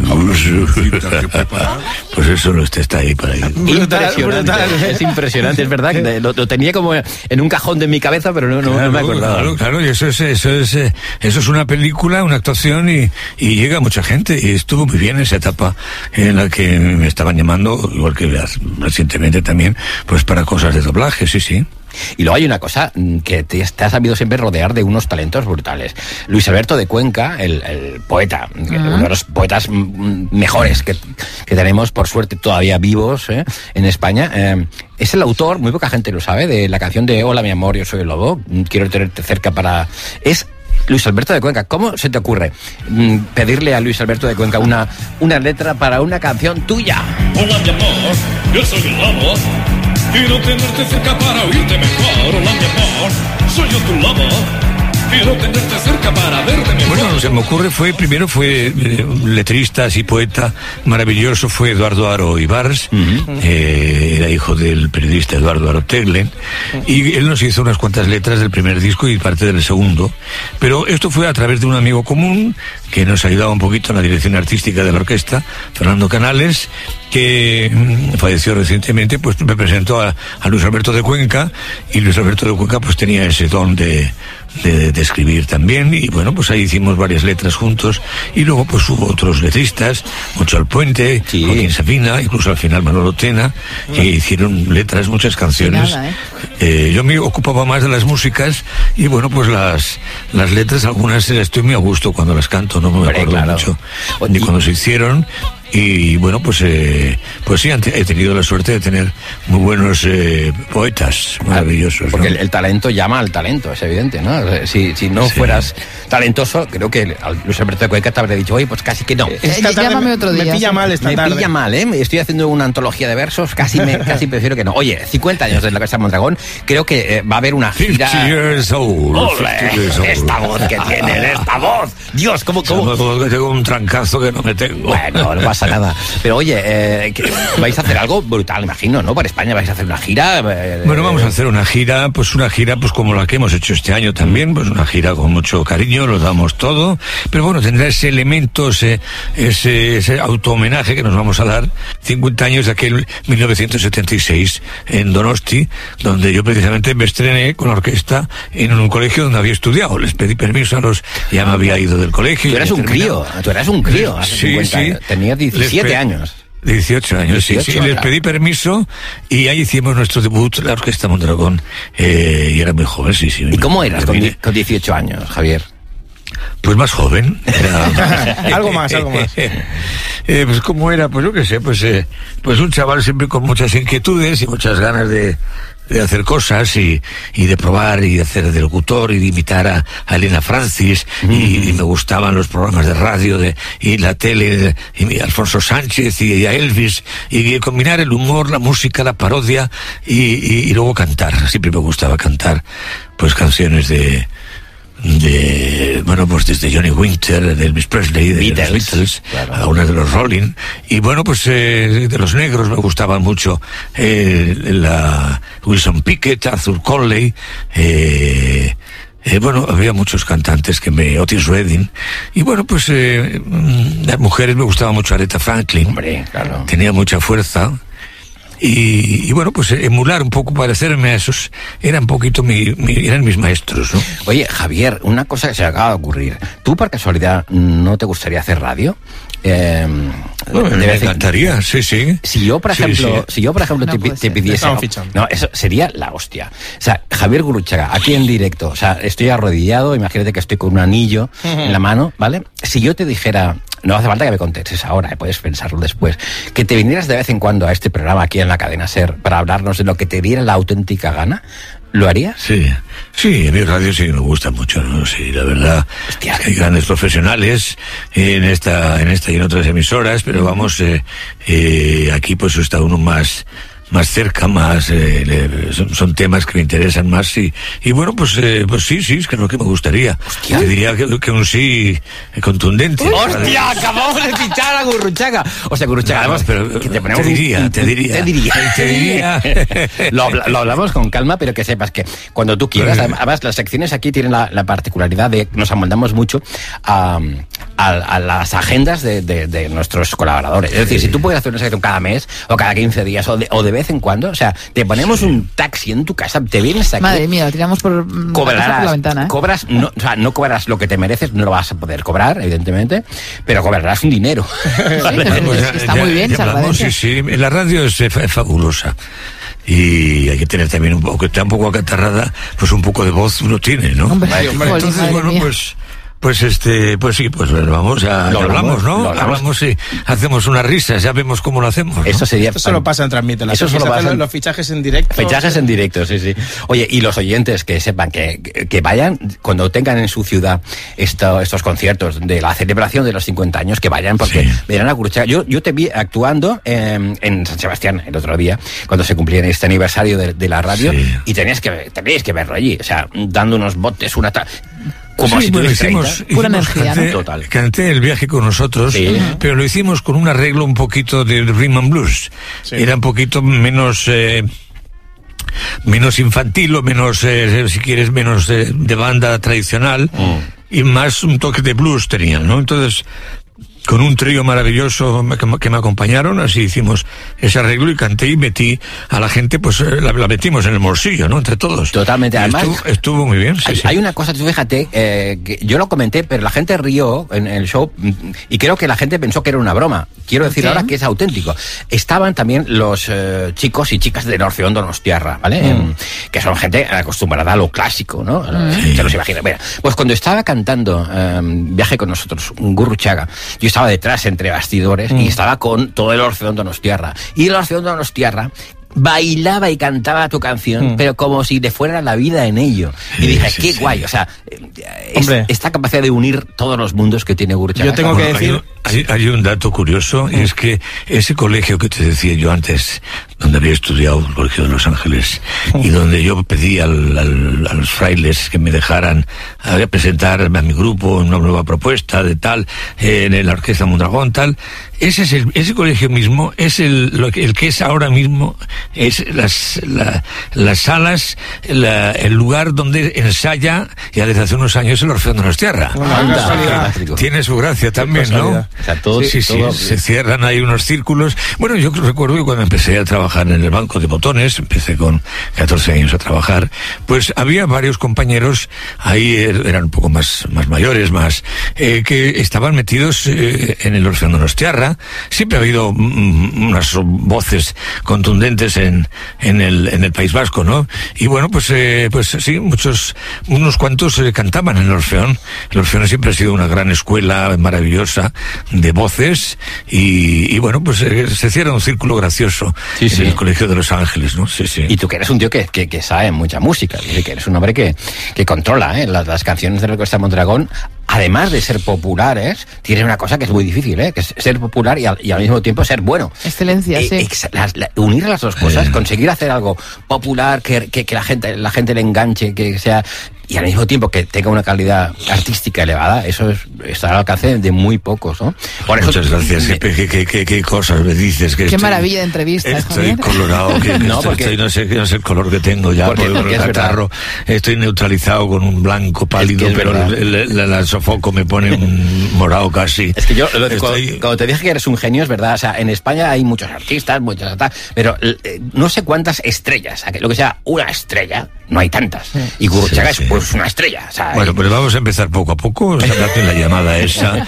Pues eso no está ahí para ahí. Impresionante, brutal. Es impresionante, es verdad. Que lo, lo tenía como en un cajón de mi cabeza, pero no, no, claro, no me acordaba. Claro, claro, y eso es, eso es, eso es una película, una actuación y, y llega mucha gente. Y estuvo muy bien esa etapa en la que me estaban llamando, igual que recientemente también, pues para cosas de doblaje, sí, sí. Y luego hay una cosa que te, te has sabido siempre rodear de unos talentos brutales. Luis Alberto de Cuenca, el, el poeta, uh-huh. uno de los poetas mejores que, que tenemos, por suerte, todavía vivos ¿eh? en España, eh, es el autor, muy poca gente lo sabe, de la canción de Hola mi amor, yo soy el lobo, quiero tenerte cerca para... Es Luis Alberto de Cuenca. ¿Cómo se te ocurre mm, pedirle a Luis Alberto de Cuenca una, una letra para una canción tuya? Hola mi amor, yo soy el lobo. Quiero tenerte cerca para oírte mejor. Hola mi amor, soy yo tu lobo. Quiero tenerte cerca para verte mejor. Bueno, se me ocurre, fue, primero fue eh, un letrista, así poeta maravilloso, fue Eduardo Aro Ibars, uh-huh. eh, era hijo del periodista Eduardo Aro Teglen, uh-huh. y él nos hizo unas cuantas letras del primer disco y parte del segundo, pero esto fue a través de un amigo común que nos ayudaba un poquito en la dirección artística de la orquesta, Fernando Canales, que mmm, falleció recientemente, pues me presentó a, a Luis Alberto de Cuenca, y Luis Alberto de Cuenca pues tenía ese don de De, de escribir también, y bueno, pues ahí hicimos varias letras juntos, y luego pues hubo otros letristas, Mucho Alpuente, sí. Joaquín Sabina, incluso al final Manolo Tena, que hicieron letras, muchas canciones. Nada, ¿eh? Eh, yo me ocupaba más de las músicas, y bueno, pues las las letras, algunas estoy muy a gusto cuando las canto, no me Hombre, acuerdo claro. mucho ni cuando se hicieron, y bueno, pues eh, pues sí, he tenido la suerte de tener muy buenos eh, poetas maravillosos. Porque ¿no? el, el talento llama al talento, es evidente, ¿no? Si, si no sí. fueras talentoso, creo que Luis Alberto de Cuenca te habría dicho, oye, pues casi que no. Esta tarde Llámame otro día. Me pilla mal esta me tarde. Me pilla mal, ¿eh? Estoy haciendo una antología de versos, casi me, casi prefiero que no. Oye, cincuenta años de la Casa Mondragón, creo que eh, va a haber una gira... fifty years old. ¡Olé! years old. Esta voz que tiene, esta voz. Dios, ¿cómo...? cómo? Como que tengo un trancazo que no me tengo. Bueno, no pasa nada. Pero oye, eh, vais a hacer algo brutal, imagino, ¿no? Para España vais a hacer una gira. Eh, bueno, vamos a hacer una gira, pues una gira pues como la que hemos hecho este año también, pues una gira con mucho cariño, lo damos todo, pero bueno, tendrá ese elemento, ese, ese, ese auto-homenaje que nos vamos a dar, cincuenta años de aquel mil novecientos setenta y seis en Donosti, donde yo precisamente me estrené con la orquesta en un colegio donde había estudiado. Les pedí permiso a los... Ya me había ido del colegio. Tú eras un crío, tú eras un crío hace sí, cincuenta sí. años. Tenías diecisiete años. dieciocho años, dieciocho, sí, sí, claro. Les pedí permiso y ahí hicimos nuestro debut, la Orquesta Mondragón, eh, y era muy joven, sí, sí. ¿Y cómo eras con, con dieciocho años, Javier? Pues más joven. Era... algo más, algo más. Eh, pues cómo era, pues yo qué sé, pues, eh, pues un chaval siempre con muchas inquietudes y muchas ganas de... de hacer cosas y, y de probar y de hacer de locutor y de imitar a, a Elena Francis mm. y, y me gustaban los programas de radio de, y la tele y a Alfonso Sánchez y, y a Elvis y, y combinar el humor, la música, la parodia y, y, y luego cantar. Siempre me gustaba cantar pues canciones de de bueno pues desde Johnny Winter, de Elvis Presley, de Beatles, los Beatles, claro. Algunas de los Rolling y bueno pues eh, de los negros me gustaban mucho eh, la Wilson Pickett, Arthur Conley, eh, eh, bueno había muchos cantantes que me Otis Redding y bueno pues eh, las mujeres me gustaba mucho Aretha Franklin. Hombre, claro. Tenía mucha fuerza. Y, y bueno, pues emular un poco, parecerme a esos, eran un poquito mi, mi, eran mis maestros, ¿no? Oye, Javier, una cosa que se me acaba de ocurrir. ¿Tú, por casualidad, no te gustaría hacer radio? Eh, bueno, me encantaría, sí, sí. Si yo, por sí, ejemplo, sí. si yo, por ejemplo, no te, te pidiese... No, no, eso sería la hostia. O sea, Javier Gurruchaga, aquí en directo, o sea, estoy arrodillado, imagínate que estoy con un anillo en la mano, ¿vale? Si yo te dijera... No hace falta que me contestes ahora, eh, puedes pensarlo después. Que te vinieras de vez en cuando a este programa aquí en la cadena SER para hablarnos de lo que te diera la auténtica gana, ¿lo harías? Sí, sí, a mí radio sí me gusta mucho, ¿no? Sí, la verdad, Hostia. Es que hay grandes profesionales en esta, en esta y en otras emisoras, pero vamos, eh, eh, aquí pues está uno más... más cerca, más eh, le, son, son temas que me interesan más y, y bueno, pues eh, pues sí, sí, es que es lo que me gustaría. Hostia. Te diría que, que un sí contundente. ¡Hostia! Acabamos de fichar a Gurruchaga. O sea, Gurruchaga, no, además, pero que te ponemos te diría, un, te diría, te diría, te diría. lo, habla, lo hablamos con calma, pero que sepas que cuando tú quieras, además las secciones aquí tienen la, la particularidad de que nos amoldamos mucho a, a, a las agendas de, de, de nuestros colaboradores. Es decir, si tú puedes hacer una sección cada mes o cada quince días o de, o de vez en cuando, o sea, te ponemos sí. un taxi en tu casa, te vienes aquí. Madre mía, lo tiramos por, cobrarás, por la ventana, ¿eh? Cobras, no, o sea, no cobrarás lo que te mereces, no lo vas a poder cobrar, evidentemente, pero cobrarás un dinero. ¿Vale? Sí, pero es que está muy bien, ya hablamos, sí, sí, la radio es, es fabulosa. Y hay que tener también un poco, que está un poco acatarrada, pues un poco de voz uno tiene, ¿no? Hombre, sí, hombre. Entonces, Madre bueno, mía. pues... Pues este, pues sí, pues vamos a lo hablamos, ¿no? Lo hablamos. hablamos y hacemos unas risas, ya vemos cómo lo hacemos, ¿no? Eso sería. Eso solo pasa en Transmite. Eso solo pasa en los fichajes en directo. Fichajes en directo, sí, sí. Oye, y los oyentes que sepan que, que, que vayan, cuando tengan en su ciudad esto, estos conciertos de la celebración de los cincuenta años, que vayan, porque sí. verán a Gurruchaga. Yo, yo te vi actuando eh, en San Sebastián el otro día, cuando se cumplía este aniversario de, de la radio, sí. y tenías que, teníais que verlo allí, o sea, dando unos botes, una... Ta- Como sí, si bueno, hicimos, hicimos, pura hicimos, energía, canté, ¿no? Total. Canté el viaje con nosotros, sí. pero lo hicimos con un arreglo un poquito de rhythm and blues. Sí. Era un poquito menos eh, menos infantil o menos, eh, si quieres, menos de, de banda tradicional mm. y más un toque de blues tenían, ¿no? Entonces, con un trío maravilloso que me acompañaron, así hicimos ese arreglo y canté y metí a la gente, pues la, la metimos en el bolsillo, ¿no? Entre todos. Totalmente, además. Estuvo, estuvo muy bien, sí, hay, sí. Hay una cosa, tú fíjate, eh, que yo lo comenté, pero la gente rió en, en el show y creo que la gente pensó que era una broma. Quiero decir okay. ahora que es auténtico. Estaban también los eh, chicos y chicas de Orfeón Donostiarra, ¿vale? Mm. Eh, que son gente acostumbrada a lo clásico, ¿no? Mm. Se los imagina. Mira, pues cuando estaba cantando eh, Viaje con nosotros, Gurruchaga, yo estaba estaba detrás entre bastidores mm. y estaba con todo el Orfeón Donostiarra. Y el Orfeón Donostiarra bailaba y cantaba tu canción, mm. pero como si le fuera la vida en ello. Y sí, dije, sí, qué sí. guay, o sea, es, esta capacidad de unir todos los mundos que tiene Gurruchaga. Yo tengo bueno, que decir... Hay, hay un dato curioso, mm. y es que ese colegio que te decía yo antes, donde había estudiado, el Colegio de Los Ángeles, mm. y donde yo pedí al, al, a los frailes que me dejaran a presentar a mi grupo una nueva propuesta de tal, eh, en la Orquesta Mondragón, tal, ese es el, ese colegio mismo es el, lo que, el que es ahora mismo, es las, la, las salas, la, el lugar donde ensaya ya desde hace unos años el Orfeón Donostiarra. Tiene su gracia también, ¿no? O sea, todo, sí, todo, sí, se cierran ahí unos círculos. Bueno, yo recuerdo que cuando empecé a trabajar en el banco de botones, empecé con catorce años a trabajar, pues había varios compañeros, ahí eran un poco más, más mayores, más, eh, que estaban metidos eh, en el Orfeón Donostiarra. Siempre ha habido mm, unas voces contundentes en, en el, en el País Vasco, ¿no? Y bueno, pues, eh, pues sí, muchos, unos cuantos eh, cantaban en el Orfeón. El Orfeón siempre ha sido una gran escuela maravillosa de voces y, y bueno, pues eh, se cierra un círculo gracioso sí, en sí. el Colegio de Los Ángeles, ¿no? Sí, sí. Y tú que eres un tío que, que, que sabe mucha música, que eres un hombre que, que controla ¿eh? las, las canciones de la Orquesta Mondragón, además de ser populares, tiene una cosa que es muy difícil, ¿eh? Que es ser popular y al, y al mismo tiempo ser bueno. Excelencia, eh, sí. Ex, las, la, unir las dos cosas, eh. conseguir hacer algo popular, que, que, que la gente la gente le enganche, que sea... y al mismo tiempo que tenga una calidad artística elevada, eso es, está al alcance de muy pocos, ¿no? Por eso, muchas gracias. Me, ¿Qué, qué, qué, qué cosas me dices? Que qué estoy, maravilla de entrevista. Estoy Javier. colorado, que, que no, estoy, porque, estoy, no, sé, no sé el color que tengo ya por el catarro. Estoy neutralizado con un blanco pálido, es que es pero el, el, el, el sofoco me pone un morado casi. Es que yo, lo, estoy... cuando, cuando te dije que eres un genio, es verdad. O sea, en España hay muchos artistas, muchos, pero eh, no sé cuántas estrellas. Lo que sea una estrella, no hay tantas. Sí. Y Gurruchaga sí, sí. es pues una estrella. O sea, bueno, pues vamos a empezar poco a poco, sacarte la llamada esa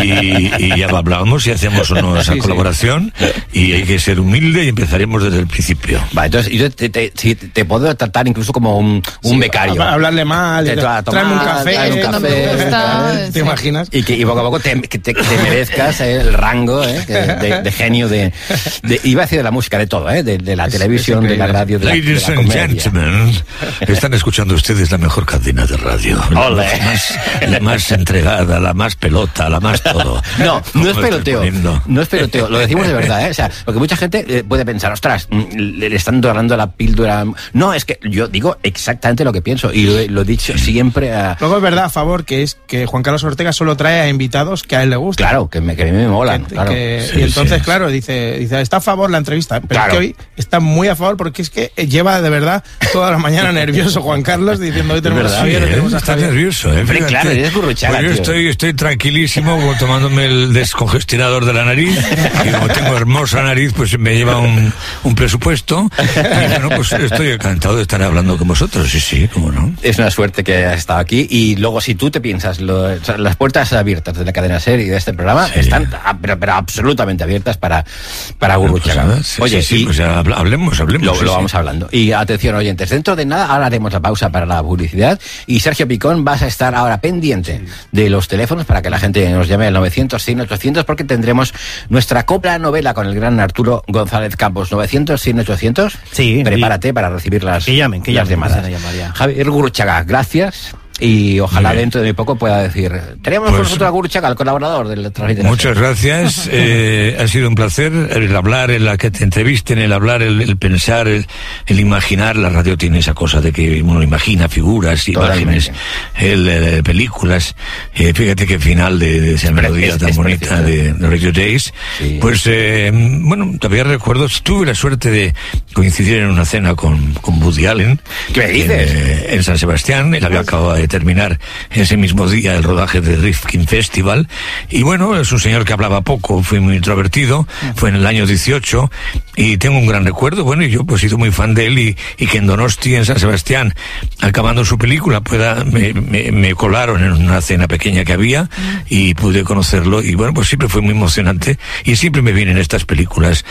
y, y ya hablamos y hacemos una esa sí, colaboración sí. y hay que ser humilde y empezaremos desde el principio. Vale, entonces yo te, te, te, te puedo tratar incluso como un, un sí, becario. A, a hablarle mal, te, tomar, tráeme un café, tráeme un café gusta, ¿te sí. imaginas? Y que y poco a poco te, te, te merezcas eh, el rango eh, de, de genio de, de, iba a decir de la música, de todo, eh, de, de la televisión, de la radio, de la, Ladies de la and gentlemen, están escuchando ustedes la mejor cadena de radio. Ole. La más, la más entregada, la más pelota, la más todo. No, no es peloteo. No es peloteo, lo decimos de verdad, ¿eh? O sea, porque mucha gente eh, puede pensar, ostras, le, le están dorando la píldora. No, es que yo digo exactamente lo que pienso y lo, lo he dicho siempre a... Luego es verdad, a favor, que es que Juan Carlos Ortega solo trae a invitados que a él le gustan. Claro, que, me, que a mí me molan. Que, claro. Que, sí, y entonces, sí. claro, dice, dice, está a favor la entrevista, pero claro. es que hoy está muy a favor porque es que lleva de verdad toda la mañana nervioso Juan Carlos diciendo hoy tenemos verdad, a Javier, ¿eh? tenemos a Javier. Está nervioso, ¿eh? Hombre, claro, eres Gurruchaga, pues yo estoy, estoy tranquilísimo tomándome el descongestionador de la nariz y como tengo hermosa nariz pues me lleva un, un presupuesto y bueno, pues estoy encantado de estar hablando con vosotros, sí, sí, cómo no. Es una suerte que has estado aquí y luego si tú te piensas, lo, o sea, las puertas abiertas de la cadena SER y de este programa sí. están pero, pero absolutamente abiertas para, para Gurruchaga. Pues sí, Oye, sí, sí, pues ya hablemos, hablemos. Lo, sí, lo sí. vamos hablando. Y atención oyentes, dentro de nada ahora haremos la pausa para la publicidad y Sergio Picón vas a estar ahora pendiente sí. de los teléfonos para que la gente nos llame al novecientos cien ochocientos porque tendremos nuestra copla novela con el gran Arturo González Campos. novecientos cien ochocientos Sí. Prepárate y... para recibir las, que llamen, que las llamen, llamadas. Javier Gurruchaga, gracias. Y ojalá dentro de muy poco pueda decir, tenemos pues, con nosotros a Gurruchaga, el colaborador del Transmitir. Muchas gracias, eh, ha sido un placer el hablar, el que te entrevisten, el hablar, el, el pensar, el, el imaginar. La radio tiene esa cosa de que uno imagina figuras, imágenes, el, el, películas. Eh, fíjate que final de, de esa es melodía es, tan es bonita de, de Radio Days. Sí. Pues, eh, bueno, todavía recuerdo, tuve la suerte de coincidir en una cena con, con Woody Allen. ¿Qué me dices? En, eh, en San Sebastián, él había acabado de terminar ese mismo día el rodaje de Rifkin Festival y bueno, es un señor que hablaba poco, fui muy introvertido, fue en el año dieciocho y tengo un gran recuerdo, bueno, y yo pues he sido muy fan de él y, y que en Donosti, en San Sebastián, acabando su película, pueda, me, me, me colaron en una cena pequeña que había y pude conocerlo y bueno, pues siempre fue muy emocionante y siempre me vienen estas películas,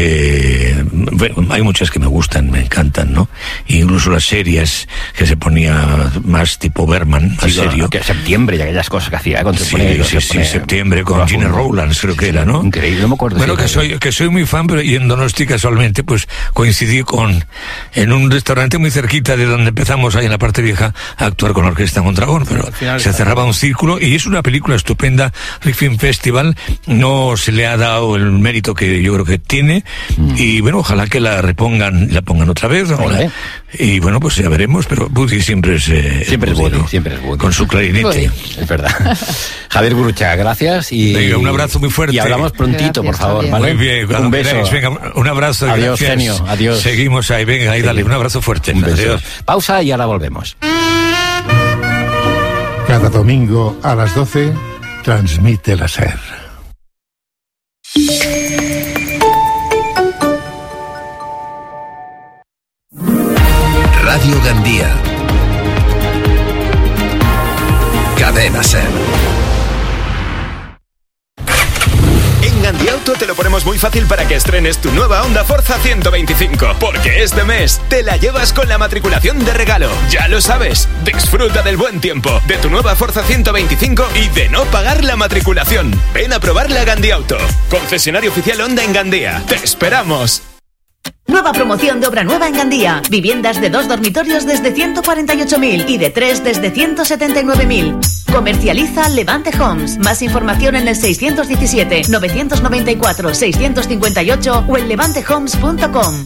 eh, bueno, hay muchas que me gustan, me encantan, ¿no? E incluso las series que se ponía más tipo Berman, más Sí, bueno, serio. que septiembre y aquellas cosas que hacía, ¿eh? Con Sí, Septiembre, sí, sí, septiembre, con Gina Rowlands, creo que era, ¿no? Increíble, no me acuerdo. Bueno, si que era- soy, que soy muy fan, pero y en Donosti casualmente, pues coincidí con, en un restaurante muy cerquita de donde empezamos, ahí en la parte vieja, a actuar con la Orquesta Mondragón, pero se cerraba un círculo, y es una película estupenda. Rick Film Festival no se le ha dado el mérito que yo creo que tiene, Mm. y bueno, ojalá que la repongan, la pongan otra vez, ¿no? Vale. Y bueno, pues ya veremos, pero Woody siempre es, eh, Siempre es Woody, Woody, ¿no? siempre es Woody. Con su clarinete. Es verdad. Javier Gurucha, gracias y... Venga, un abrazo muy fuerte. Y hablamos prontito, por favor, ¿vale? Muy bien, cuando un beso. queráis. Venga, un abrazo. Adiós, gracias. genio, adiós. Seguimos ahí, venga, ahí, Sí. dale, un abrazo fuerte. Un beso. Adiós. Pausa y ahora volvemos. Cada domingo a las doce transmite la SER. Radio Gandía. Cadena SER. En Gandiauto te lo ponemos muy fácil para que estrenes tu nueva Honda Forza ciento veinticinco, porque este mes te la llevas con la matriculación de regalo. Ya lo sabes, disfruta del buen tiempo, de tu nueva Forza ciento veinticinco y de no pagar la matriculación. Ven a probarla a Gandiauto, concesionario oficial Honda en Gandía. ¡Te esperamos! Nueva promoción de obra nueva en Gandía. Viviendas de dos dormitorios desde ciento cuarenta y ocho mil y de tres desde ciento setenta y nueve mil. Comercializa Levante Homes. Más información en el seiscientos diecisiete, novecientos noventa y cuatro, seiscientos cincuenta y ocho o en levante homes punto com.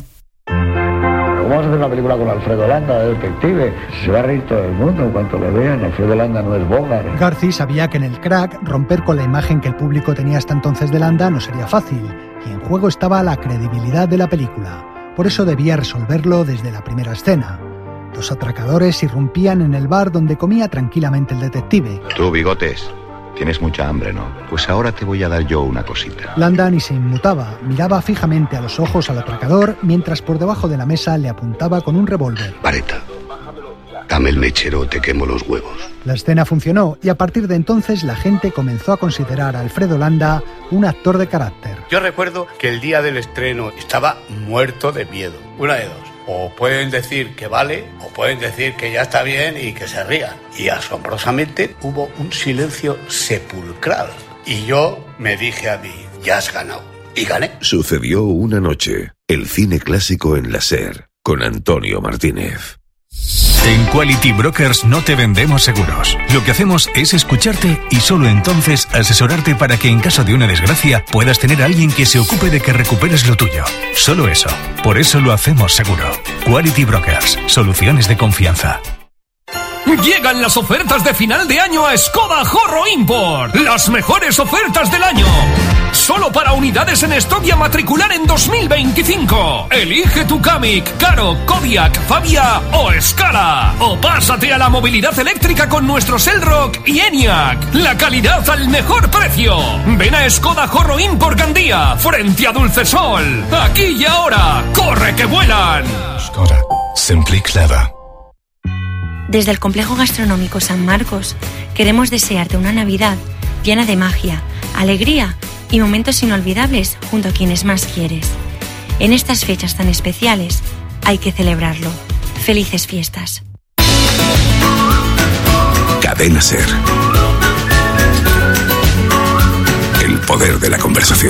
¿Cómo vas a hacer una película con Alfredo Landa de detective? Se va a reír todo el mundo en cuanto lo vean. Alfredo Landa no es Bogart. Garci sabía que en el crack romper con la imagen que el público tenía hasta entonces de Landa no sería fácil, y en juego estaba la credibilidad de la película. Por eso debía resolverlo desde la primera escena. Dos atracadores irrumpían en el bar donde comía tranquilamente el detective. Tú, Bigotes, tienes mucha hambre, ¿no? Pues ahora te voy a dar yo una cosita. Landa ni se inmutaba, miraba fijamente a los ojos al atracador mientras por debajo de la mesa le apuntaba con un revólver. Vareta, dame el mechero o te quemo los huevos. La escena funcionó y a partir de entonces la gente comenzó a considerar a Alfredo Landa un actor de carácter. Yo recuerdo que el día del estreno estaba muerto de miedo. Una de dos. O pueden decir que vale, o pueden decir que ya está bien y que se rían. Y asombrosamente hubo un silencio sepulcral. Y yo me dije a mí, ya has ganado. Y gané. Sucedió una noche. El cine clásico en la SER. Con Antonio Martínez. En Quality Brokers no te vendemos seguros. Lo que hacemos es escucharte y solo entonces asesorarte para que en caso de una desgracia puedas tener a alguien que se ocupe de que recuperes lo tuyo. Solo eso. Por eso lo hacemos seguro. Quality Brokers. Soluciones de confianza. Llegan las ofertas de final de año a Skoda Horro Import. Las mejores ofertas del año. Solo para unidades en stock y a matricular en dos mil veinticinco. Elige tu Kamiq, Karo, Kodiaq, Fabia o Scala. O pásate a la movilidad eléctrica con nuestros Elrock y Enyaq. La calidad al mejor precio. Ven a Skoda Horro Import Gandía, frente a Dulcesol. Aquí y ahora. ¡Corre que vuelan! Skoda. Simply clever. Desde el Complejo Gastronómico San Marcos queremos desearte una Navidad llena de magia, alegría y momentos inolvidables junto a quienes más quieres. En estas fechas tan especiales hay que celebrarlo. Felices fiestas. Cadena SER. El poder de la conversación.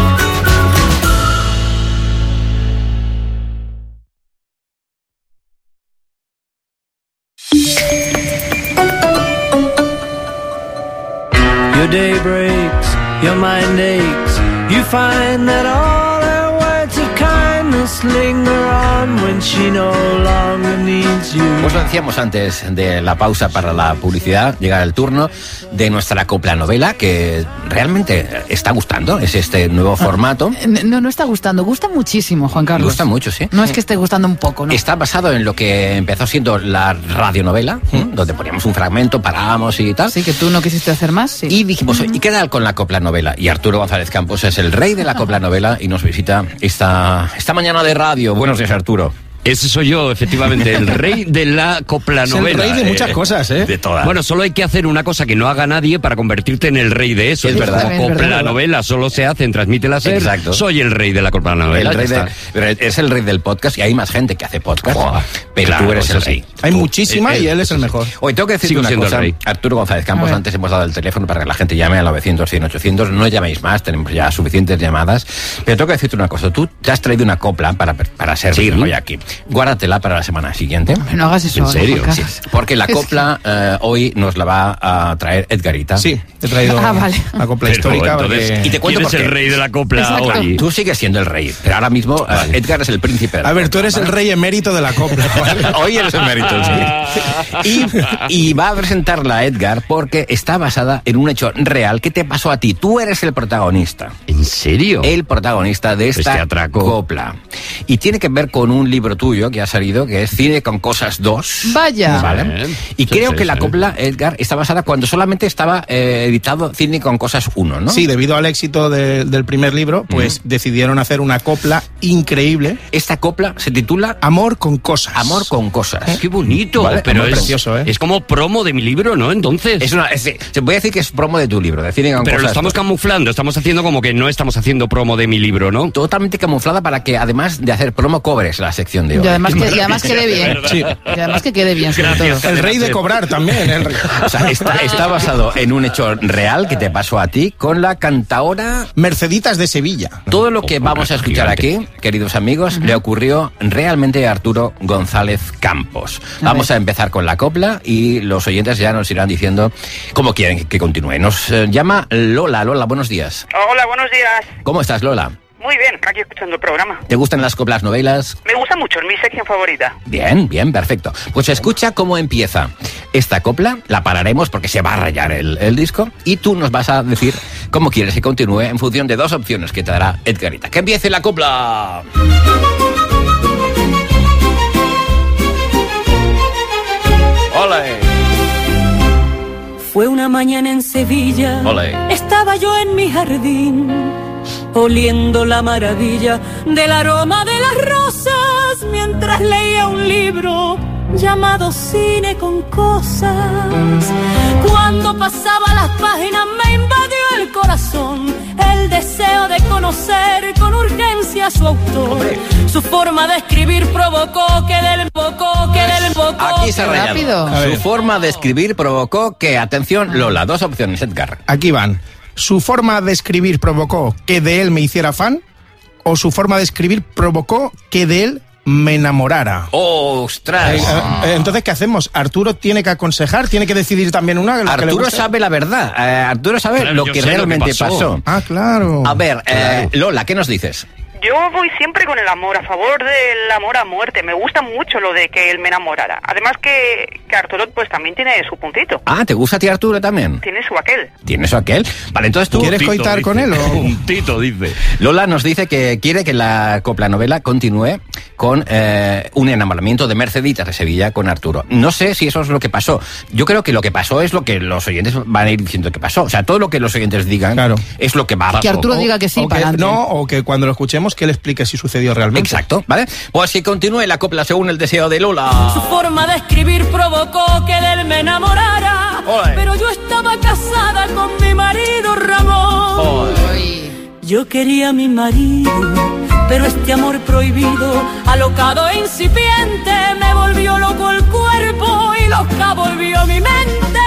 Your day breaks, your mind aches. You find that all her words of kindness linger on when she no longer needs you. Pues lo decíamos antes de la pausa para la publicidad, llega el turno de nuestra copla novela, que realmente está gustando, es este nuevo formato. No, no está gustando, gusta muchísimo, Juan Carlos. Gusta mucho, sí. No es que esté gustando un poco, ¿no? Está basado en lo que empezó siendo la radionovela, ¿eh? Donde poníamos un fragmento, parábamos y tal. Sí, que tú no quisiste hacer más, sí. Y dijimos, ¿y qué tal con la copla novela? Y Arturo González Campos es el rey de la copla novela y nos visita esta, esta mañana de radio. Buenos días, Arturo. Ese soy yo, efectivamente, el rey de la copla novela. Es el rey de muchas eh, cosas, ¿eh? De todas. Bueno, solo hay que hacer una cosa que no haga nadie para convertirte en el rey de eso. Es verdad. Como copla verdad. novela solo se hace en Transmite la Ser. Exacto. Soy el rey de la copla novela. El rey ya de- está. pero es el rey del podcast y hay más gente que hace podcast, Joder, pero claro, tú eres eso el sí. rey. Hay Tú- muchísima él- y él es el mejor. Hoy tengo que decirte Sigo una siendo el cosa. rey. Arturo González Campos, antes hemos dado el teléfono para que la gente llame al novecientos, cien, ochocientos. No llaméis más, tenemos ya suficientes llamadas. Pero tengo que decirte una cosa. Tú te has traído una copla para, para ser Sí. hoy aquí. Guárdatela para la semana siguiente. No hagas eso. ¿En ahora, serio? Juan Sí, Carlos. porque la copla eh, hoy nos la va a traer Edgarita. Sí, he traído Ah, vale. la copla Pero, histórica. entonces, porque- Y te cuento ¿quién es por qué. el rey de la copla Exacto. hoy? Tú sigues siendo el rey, pero ahora mismo eh, Edgar es el príncipe. de la A ver, tú copla, eres el ¿vale? rey emérito de la copla. ¿vale? Hoy eres el mérito, sí. Y, y va a presentarla a Edgar porque está basada en un hecho real que te pasó a ti. Tú eres el protagonista. ¿En serio? El protagonista de esta Este atraco. copla. Y tiene que ver con un libro tuyo que ha salido, que es Cine con Cosas dos. Vaya. ¿Vale? Bien. Y Sí, creo sí, que la sí. copla, Edgar, está basada cuando solamente estaba eh, editado Cine con Cosas uno, ¿no? Sí, debido al éxito de- del primer libro, pues decidieron hacer una copla increíble. Esta copla se titula Amor con cosas. Amor con Cosas. Qué bonito. Vale, Pero muy es, precioso, ¿eh? es como promo de mi libro, ¿no? Entonces. Es una, es, se voy a decir que es promo de tu libro, de Cine con Pero lo Cosas estamos dos. camuflando, estamos haciendo como que no estamos haciendo promo de mi libro, ¿no? Totalmente camuflada para que además de hacer promo cobres la sección de hoy. Y además, que, y además quede bien. Sí. Y además que quede bien, sobre Gracias. todo. El rey de cobrar también. El rey. O sea, está, está basado en un hecho real que te pasó a ti con la cantaora. Merceditas de Sevilla. Todo lo que vamos a escuchar aquí, queridos amigos, le ocurrió realmente a Arturo González Campos. Vamos a empezar con la copla y los oyentes ya nos irán diciendo cómo quieren que continúe. Nos eh, llama Lola. Lola, buenos días. Hola, buenos días. ¿Cómo estás, Lola? Muy bien, aquí escuchando el programa. ¿Te gustan las coplas novelas? Me gusta mucho, es mi sección favorita. Bien, bien, perfecto. Pues escucha cómo empieza esta copla, la pararemos porque se va a rayar el, el disco y tú nos vas a decir cómo quieres que continúe en función de dos opciones que te dará Edgarita. ¡Que empiece la copla! ¡Ole! Fue una mañana en Sevilla, ¡Ole! estaba yo en mi jardín, oliendo la maravilla del aroma de las rosas, mientras leía un libro llamado Cine con Cosas. Cuando pasaba las páginas me invadió el corazón el deseo de conocer con urgencia a su autor. Su forma de escribir provocó que del bocó, que del bocó. Aquí se ha qué rayado. rápido. A Su ver. forma de escribir provocó que, atención, Lola, dos opciones, Edgar. Aquí van. ¿Su forma de escribir provocó que de él me hiciera fan? ¿O su forma de escribir provocó que de él me enamorara? ¡Ostras! Eh, eh, entonces, ¿qué hacemos? ¿Arturo tiene que aconsejar? ¿Tiene que decidir también una? lo que le Arturo guste? sabe la verdad. Eh, Arturo sabe Claro, lo yo que sé lo que realmente pasó. pasó. Ah, claro. A ver, eh, Lola, ¿qué nos dices? Yo voy siempre con el amor, a favor del amor a muerte. Me gusta mucho lo de que él me enamorara. Además que, que Arturo pues también tiene su puntito. Ah, ¿te gusta a ti Arturo también? Tiene su aquel. ¿Tienes eso aquel? Vale, entonces tú... ¿Quieres coitar con él o...? Un tito, dice. Lola nos dice que quiere que la copla novela continúe con eh, un enamoramiento de Merceditas de Sevilla con Arturo. No sé si eso es lo que pasó. Yo creo que lo que pasó es lo que los oyentes van a ir diciendo que pasó. O sea, todo lo que los oyentes digan Claro. es lo que va a pasar. Que Arturo diga que sí, o para que, adelante. no, o que cuando lo escuchemos que él explique si sucedió realmente. Exacto, ¿vale? Pues que continúe la copla según el deseo de Su Lola. forma de escribir provocó que de él me enamorara. Ole. Pero yo estaba casada con mi marido Ramón. Yo quería a mi marido, pero este amor prohibido, alocado e incipiente, me volvió loco el cuerpo y loca volvió mi mente.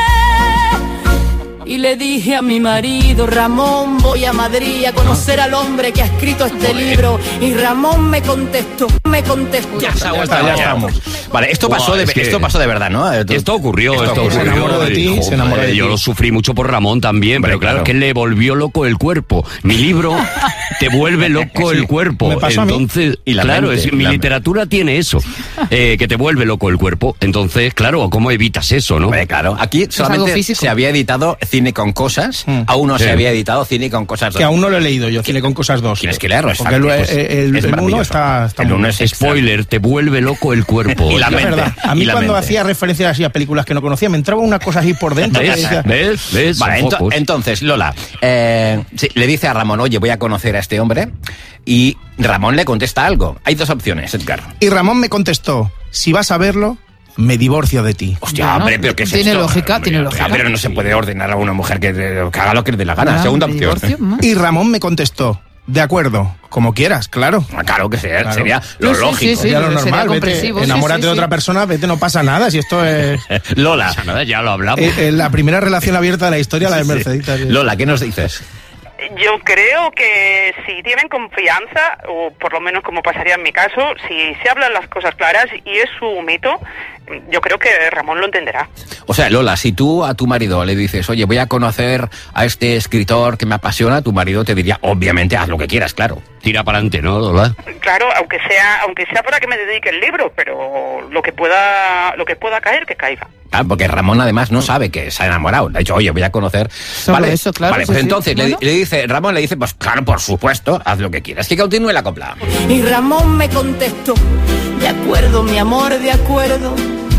Y le dije a mi marido, Ramón, voy a Madrid a conocer al hombre que ha escrito este libro. Y Ramón me contestó, me contestó. Ya, está, ya, está, ya estamos. Vale, esto pasó, Buah, de, es que- esto pasó de verdad, ¿no? Esto ocurrió, esto, Esto ocurrió. Se enamoró de ti, Joder, se enamoró de yo ti. lo sufrí mucho por Ramón también, pero claro, claro. que le volvió loco el cuerpo. Mi libro te vuelve loco el cuerpo. me pasó a mí. Entonces, Y la claro, mente, es- mi la- literatura tiene eso, eh, que te vuelve loco el cuerpo. Entonces, claro, ¿cómo evitas eso, no? Hombre, claro, aquí algo solamente físico. se había editado Cine con Cosas, Mm. aún no Sí. se había editado Cine con Cosas dos. Que aún no lo he leído yo, Cine con Cosas dos. Tienes que leerlo, Porque el, pues, el, el, es el uno maravilloso. está, está El muy uno bien. es Spoiler, te vuelve loco el cuerpo. Y la Es mente. verdad. A mí y la cuando mente. hacía referencias así a películas que no conocía, me entraba una cosa así por dentro. que ¿Ves? decía, ¿Ves? ¿Ves? Vale, Son ento- focos. entonces, Lola, eh, sí, le dice a Ramón, oye, voy a conocer a este hombre, y Ramón le contesta algo. Hay dos opciones, Edgar. Y Ramón me contestó, si vas a verlo, me divorcio de ti. Hostia, Bueno, hombre, pero ¿qué es tiene esto? lógica, Hombre, tiene lógica. ah, pero no se puede ordenar a una mujer que, que haga lo que le dé la gana. Ah, Segunda me opción. divorcio, mm. Y Ramón me contestó, de acuerdo, como quieras, claro. Ah, Claro que sea- Claro. sería lo Sí, sí, lógico. sí, sí. Sería lo sería normal, vete, comprensivo, sí, enamórate sí, de sí. otra persona, vete, no pasa nada, si esto es Lola, Nada, ya lo hablamos. eh, eh, la primera relación abierta de la historia, la de Sí, sí. Merceditas. Lola, ¿qué nos dices? Yo creo que si tienen confianza, o por lo menos como pasaría en mi caso, si se hablan las cosas claras y es su mito, yo creo que Ramón lo entenderá. O sea, Lola, si tú a tu marido le dices, oye, voy a conocer a este escritor que me apasiona, tu marido te diría, obviamente, haz lo que quieras, claro. Tira para adelante, ¿no, Lola? Claro, aunque sea, aunque sea para que me dedique el libro, pero lo que pueda, lo que pueda caer, que caiga. Claro, porque Ramón además no sabe que se ha enamorado. Le ha dicho, oye, voy a conocer. Solo vale, eso, claro, Vale, sí, pues sí. entonces le, Bueno. le dice, Ramón le dice, pues claro, por supuesto, haz lo que quieras. Que continúe la copla. Y Ramón me contestó, de acuerdo, mi amor, de acuerdo.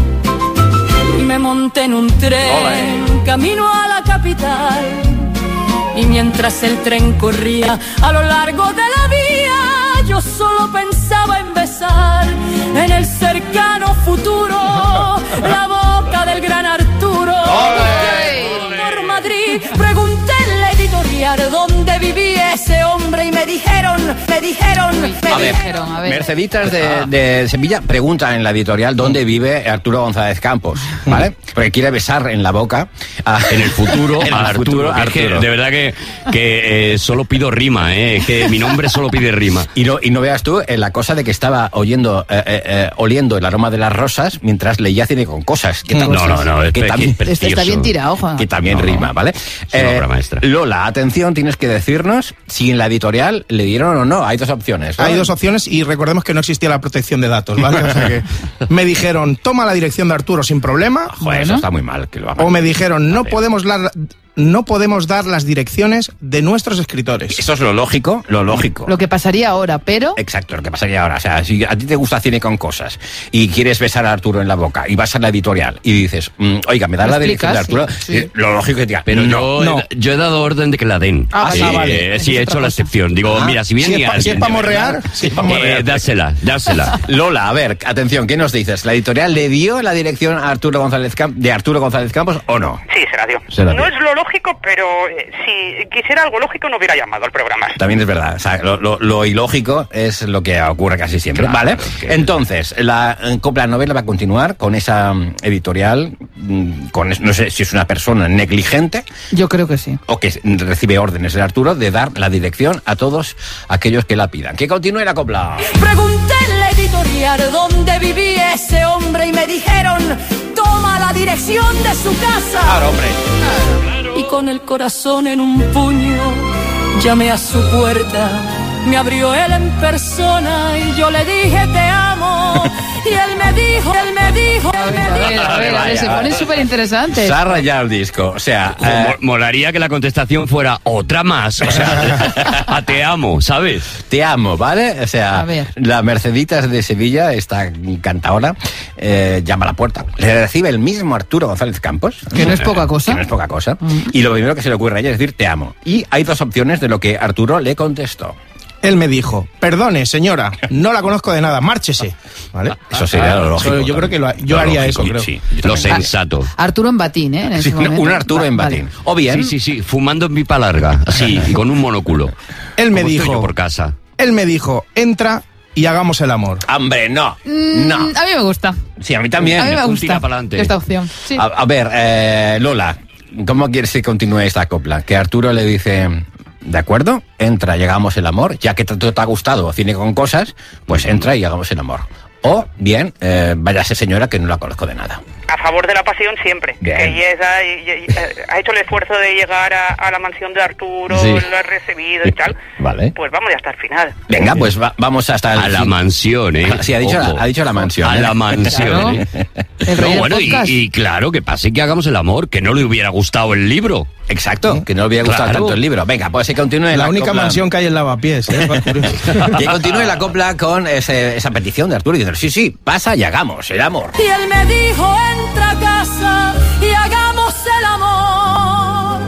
Y me monté en un tren, camino a la capital. Y mientras el tren corría a lo largo de la vía, yo solo pensaba en besar en el cercano futuro la boca del gran Arturo. Por Madrid pregunté en la editorial dónde vivía ese hombre y me dijeron, me dijeron, me A ver, dijeron, a ver. Merceditas de, de Sevilla pregunta en la editorial dónde vive Arturo González Campos, ¿vale? Porque quiere besar en la boca a- En el futuro, en a el Arturo. futuro, que es que, Arturo. de verdad que, que eh, solo pido rima, ¿eh? Es que mi nombre solo pide rima. Y no, y no veas tú en la cosa de que estaba oyendo, eh, eh, eh, oliendo el aroma de las rosas mientras leía Cine con Cosas. Que No, tam- no, no, es que que también, es precioso. Está bien tirado, Juan. que también No, no. rima, ¿vale? una obra maestra. Lola, atención, tienes que decirnos si en la editorial le dieron o no. Hay dos opciones, ¿no? Hay dos opciones y recordemos que no existía la protección de datos, ¿vale? O sea que me dijeron, toma la dirección de Arturo sin problema, Joder, eso está muy mal que lo hagan. o me dijeron, no Vale. podemos dar, no podemos dar las direcciones de nuestros escritores. Eso es lo lógico, lo lógico. Lo que pasaría ahora, pero Exacto, lo que pasaría ahora. O sea, si a ti te gusta Cine con Cosas y quieres besar a Arturo en la boca y vas a la editorial y dices, mm, oiga, ¿me das ¿Me la dirección de explicas? Arturo? Sí, sí. Eh, Lo lógico es que diga, Pero no, yo, no. He, yo he dado orden de que la den. Ah, sí, vale, vale. eh, Eso sí, es he otra hecho la cosa. excepción. Digo, Ah, mira, si viene si es pa- alguien si es pa' de morrear, verdad, si es pa' eh, morrear. dásela, dásela. Lola, a ver, atención, ¿qué nos dices? ¿La editorial le dio la dirección a Arturo González Camp- de Arturo González Campos o no? Sí, se la dio. Se la no dio. es lo lógico, pero eh, si quisiera algo lógico no hubiera llamado al programa. También es verdad. O sea, lo, lo- lo ilógico es lo que ocurre casi siempre. Claro, ¿Vale? es que- Entonces, la eh, copla novela va a continuar con esa mm, editorial, mm, con es- no sé si es una persona negligente yo creo que sí. o que recibe órdenes de Arturo de dar la dirección a todos aquellos que la pidan. Que continúe la copla. Pregunté en la editorial dónde vivía ese hombre y me dijeron, toma la dirección de su casa. Claro, hombre. Y con el corazón en un puño llamé a su puerta. Me abrió él en persona y yo le dije te amo. Y él me dijo, él me dijo, él me A dijo. ver, a ver, a ver, se ponen súper interesantes. Se ha rayado el disco. O sea, Jo, eh, mo- molaría que la contestación fuera otra más. O sea, a te amo, ¿sabes? te amo, ¿vale? O sea, A ver. la Merceditas de Sevilla, esta cantadora, eh, llama a la puerta. Le recibe el mismo Arturo González Campos. Que no es poca cosa. Que no es poca cosa. Y lo primero que se le ocurre a ella es decir te amo. Y hay dos opciones de lo que Arturo le contestó. Él me dijo, perdone, señora, no la conozco de nada, márchese. ¿Vale? Eso sería lo lógico. Eso yo creo que lo- yo Lo haría lógico, eso, creo. sí. Lo sensato. Arturo en batín, ¿eh? En ese Sí, un- momento. un Arturo Va- en vale. batín. O bien, Sí, sí, sí, fumando en pipa larga, así, y con un monóculo. Él me Como estoy dijo, yo por casa. él me dijo, entra y hagamos el amor. hombre, no. Mm, No. A mí me gusta. Sí, a mí también. A mí me un gusta tira pa'lante. esta opción. Sí. A, a ver, eh, Lola, ¿cómo quieres que continúe esta copla? Que Arturo le dice, ¿de acuerdo? Entra y hagamos el amor. Ya que tanto te ha gustado Cine con Cosas, pues entra y hagamos el amor. O bien, eh, váyase señora que no la conozco de nada. A favor de la pasión siempre. Bien. Que llega y, y- y, eh, ha hecho el esfuerzo de llegar a, a la mansión de Arturo, Sí. lo ha recibido y tal. Vale. Pues vamos ya hasta el final. Venga, pues va- vamos hasta el A la fin. mansión, ¿eh? Sí, ha dicho, Ojo. la, ha dicho la mansión. A ¿eh? la mansión, Claro. ¿eh? El rey No, del bueno, y, podcast. y claro, que pase que hagamos el amor, que no le hubiera gustado el libro. Exacto, que no le hubiera gustado Claro. tanto el libro. Venga, pues que continúe la, La única copla. mansión que hay en Lavapiés, ¿eh? Que continúe la copla con ese- esa petición de Arturo y dice, sí, sí, pasa y hagamos el amor. Y él me dijo, entra a casa y hagamos el amor.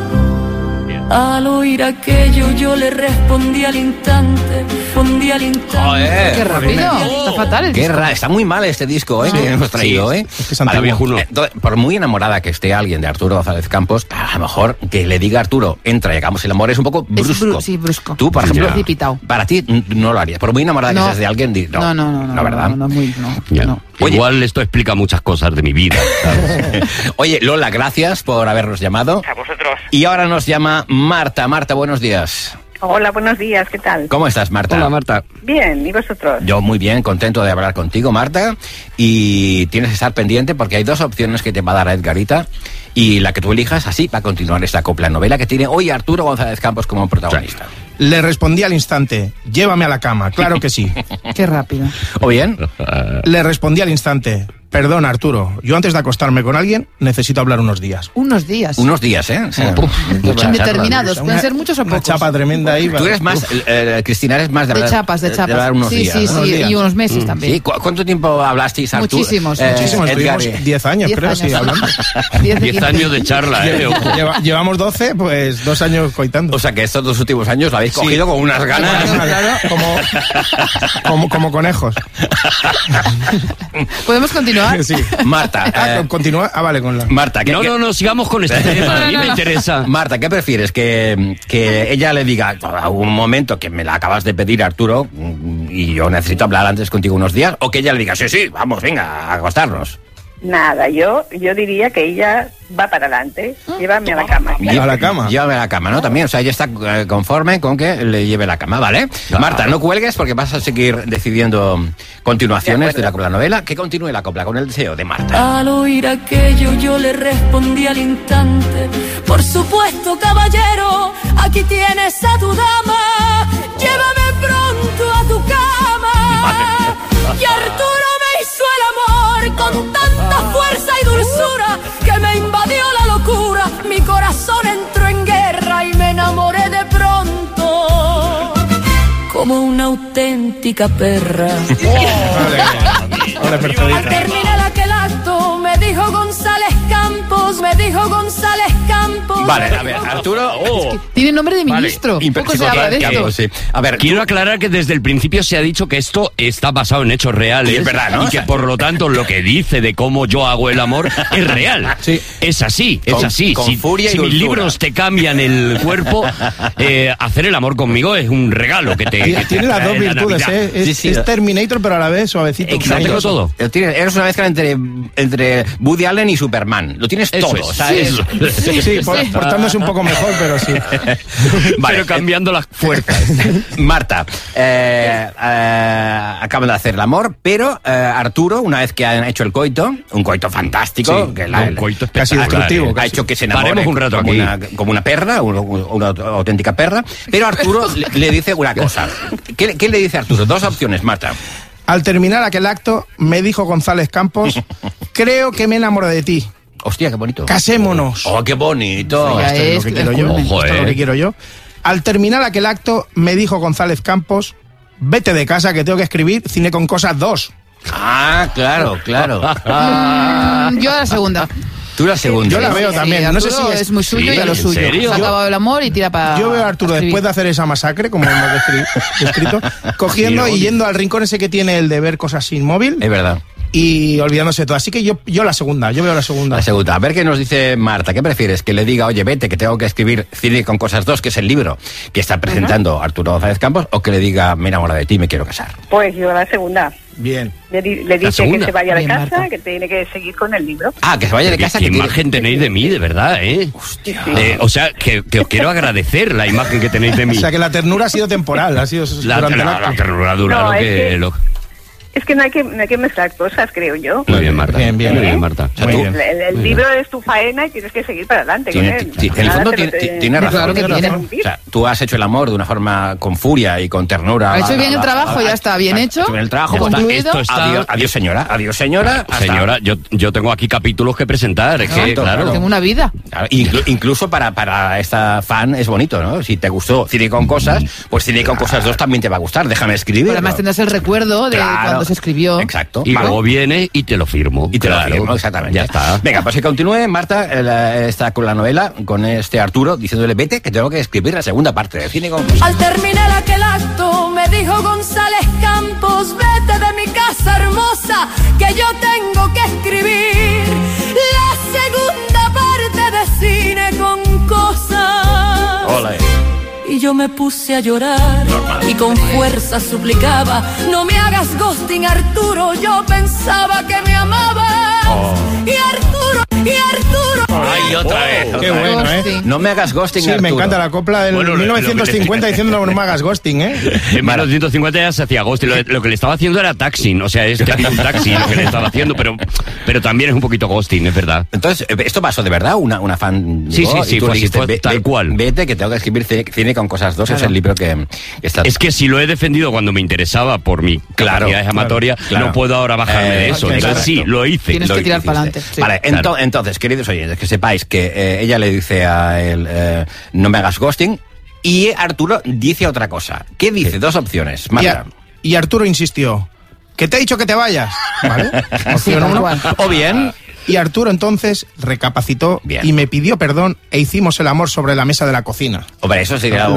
Al oír aquello yo le respondí al instante, respondí al instante. Joder. Qué rápido. Está fatal el Qué disco. ra- está muy mal este disco, ¿eh? Que hemos traído, Sí, ¿eh? es que es Vale, antiguo. viejuno. Entonces, por muy enamorada que esté alguien de Arturo González Campos, a lo mejor que le diga a Arturo, entra y hagamos el amor, es un poco Es brusco. bru- sí, brusco. Tú, por ejemplo, Precipitado. para ti n- no lo harías. Por muy enamorada No. que seas de alguien, di- no. No, no, no, no, No, ¿verdad? no, no, muy, no, Ya. no. Oye. Igual esto explica muchas cosas de mi vida. ¿sabes? Oye, Lola, gracias por habernos llamado. A vosotros. Y ahora nos llama Marta. Marta, buenos días. Hola, buenos días, ¿qué tal? ¿Cómo estás, Marta? Hola, Marta. Bien, ¿y vosotros? Yo muy bien, contento de hablar contigo, Marta. Y tienes que estar pendiente porque hay dos opciones que te va a dar Edgarita. Y la que tú elijas, así va a continuar esta copla novela que tiene hoy Arturo González Campos como protagonista. Le respondí al instante, llévame a la cama, claro que sí. Qué rápido. ¿O bien? Le respondí al instante, perdón Arturo, yo antes de acostarme con alguien necesito hablar unos días. Unos días. Unos días, ¿eh? O sea, Indeterminados. Pueden ser muchos o Una pocos. chapa tremenda ahí. Tú eres más, eh, Cristina, eres más de, De hablar- chapas, de chapas. hablar unos Sí, días, sí, ¿no? sí, Unos días. y unos meses también. ¿Sí? ¿Cu- ¿Cuánto tiempo hablasteis, Arturo? Muchísimos, Eh, Muchísimos, Edgar, tuvimos diez años, Diez creo, años. sí, hablando. Diez, Diez quince. años de charla, ¿eh? Ojo. Lleva- llevamos doce, pues dos años coitando. O sea que estos dos últimos años lo habéis Sí. cogido con unas ganas. como, como, como conejos. ¿Podemos continuar? Sí. Marta, Ah, eh, continúa. Ah, vale, con la. Marta, ¿qué, No, qué- no, no, sigamos con este tema. A mí me interesa. Marta, ¿qué prefieres? ¿Que, que ella le diga a un momento que me la acabas de pedir, Arturo, mm, y yo necesito hablar antes contigo unos días? ¿O que ella le diga, sí, sí, vamos, venga, a acostarnos? Nada, yo yo diría que ella va para adelante, llévame a la cama. A la cama. Llévame a la cama, ¿no? También, o sea, ella está eh, conforme con que le lleve la cama, ¿vale? Marta, no cuelgues porque vas a seguir decidiendo continuaciones de, la, la novela. Que continúe la copla con el deseo de Marta. Al oír aquello yo le respondí al instante, por supuesto caballero, aquí tienes a tu dama, llévame pronto a tu cama. Y Arturo me hizo el amor con tanta fuerza y dulzura que me invadió la locura, mi corazón entró en guerra y me enamoré de pronto como una auténtica perra. Ahora, Al perfectita. terminar aquel acto me dijo González Campos, me dijo González Campos. Vale, a ver, Arturo... oh, Tiene nombre de ministro. imper- Poco se habla de psicotécnico, esto. sí. A ver, Quiero aclarar que desde el principio se ha dicho que esto está basado en hechos reales. Y es verdad, ¿no? Y que por lo tanto lo que dice de cómo yo hago el amor es real. Sí. Es así, es Con- así. con si furia y si mis dulzura. libros te cambian el cuerpo, eh, hacer el amor conmigo es un regalo que te, que te Tiene las dos trae la virtudes, Navidad. ¿eh? Es, Sí, sí. es Terminator, pero a la vez suavecito. Exacto. Lo tengo todo. Lo tienes- eres una mezcla entre, entre Woody Allen y Superman. Lo tienes Eso todo, es, ¿sabes? eso. Sí, sí, por- portándose un poco mejor, pero sí. Vale, Pero cambiando las fuerzas. Marta, eh, eh, acaban de hacer el amor, pero eh, Arturo, una vez que han hecho el coito, un coito fantástico, Sí, que la- un coito casi espectacular, destructivo, eh. ha hecho que se enamore Paremos un rato como, aquí. una, como una perra, una, una auténtica perra, pero Arturo le, le dice una cosa. ¿Qué, ¿Qué le dice Arturo? Dos opciones, Marta. Al terminar aquel acto, me dijo González Campos, creo que me enamoro de ti. Hostia, qué bonito. Casémonos. Oh, qué bonito. Esto es lo que quiero yo. Ojo, Esto es lo eh. que quiero yo. Al terminar aquel acto, me dijo González Campos, vete de casa que tengo que escribir Cine con Cosas dos. Ah, claro, claro. Mm, yo la segunda. Tú la segunda. Yo la veo también. Sí, No sé Arturo si es, es muy suyo y a lo suyo. Se ha acabado el amor y tira para. Yo veo a Arturo después de hacer esa masacre, como hemos descri- descrito, cogiendo y yendo al rincón ese que tiene el de ver cosas sin móvil Es verdad. y olvidándose de todo. Así que yo, yo la segunda, yo veo la segunda. La segunda. A ver qué nos dice Marta. ¿Qué prefieres? ¿Que le diga, oye, vete, que tengo que escribir Cine con Cosas dos, que es el libro que está presentando Arturo González Campos? ¿O que le diga, me enamoro de ti, me quiero casar? Pues yo la segunda. Bien. Le, di- le dice que segunda. se vaya de Bien, casa, Marta. que tiene que seguir con el libro. Ah, que se vaya de casa. ¿Qué que tiene- imagen tenéis de mí, de verdad, eh? Eh, o sea, que, que os quiero agradecer la imagen que tenéis de mí. O sea que la ternura ha sido temporal, ha sido La, durante el la- acto. la ternura dura No, lo es que... que- lo- Es que no hay que, no hay que mezclar cosas, creo yo. Muy bien, Marta. Bien, bien, muy bien, Marta. O sea, el, tú, el, el muy libro bien. es tu faena y tienes que seguir para adelante. Tiene, con él. ti- en el Nada fondo te tiene, lo- ti- tiene razón. Claro que tiene. O sea, tú has hecho el amor de una forma con furia y con ternura. Ha hecho bien el trabajo, ya está bien Ha hecho. hecho bien el trabajo. Ya pues está, concluido. esto está- Adiós, adiós, señora. Adiós, señora. Hasta- Señora, yo, yo tengo aquí capítulos que presentar. Es que, Exacto, claro. Tengo una vida. Claro, inclu- incluso para, para esta fan es bonito, ¿no? Si te gustó Cine con Cosas, pues Cine con Cosas dos también te va a gustar. Déjame escribir. Pero además tendrás el recuerdo de Claro. cuando se escribió. Exacto. Y Vale. luego viene y te lo firmo. Y te claro. lo firmo, exactamente. Ya está. Venga, pues que continúe, Marta, eh, la- está con la novela, con este Arturo, diciéndole, vete, que tengo que escribir la segunda parte de Cine con Cosas. Al terminar aquel acto me dijo González Campos, vete de mi casa hermosa, que yo tengo que escribir la segunda parte de Cine con Cosas. Hola. Y yo me puse a llorar y con fuerza suplicaba, no me hagas ghosting, Arturo, yo pensaba que me amaba. Oh. Y Arturo, y Arturo. Ay, otra vez. Qué otra vez. bueno, ¿eh? No me hagas ghosting, Sí, me Arturo. encanta la copla del Bueno, lo- mil novecientos cincuenta lo que- diciendo no me hagas ghosting, ¿eh? En mil novecientos cincuenta ya se hacía ghosting. Lo, lo que le estaba haciendo era taxing. O sea, es que ha sido un taxi lo que le estaba haciendo, pero, pero también es un poquito ghosting, es verdad. Entonces, eh, ¿esto pasó de verdad? Una, una fan Sí, llegó sí, sí, y tú fue le así, dijiste, fue "Ve- tal ve- cual". Vete, que tengo que escribir Cine, Cine con Cosas dos, es Claro. el libro que está... Es que si lo he defendido cuando me interesaba por mi Claro, capacidades amatorias, claro. no puedo ahora bajarme Eh, de eso. exacto. Entonces sí, lo hice. Tienes lo que tirar hiciste. para adelante. Sí. Vale, Claro. ento- entonces, queridos oyentes, que sepáis que eh, ella le dice a él, eh, no me hagas ghosting, y Arturo dice otra cosa. ¿Qué dice? Dos opciones. Y, Marta. a- y Arturo insistió, que te he dicho que te vayas. ¿Vale? Opción tal uno. cual. O bien... Y Arturo entonces recapacitó Bien. y me pidió perdón e hicimos el amor sobre la mesa de la cocina. Hombre, eso sería Una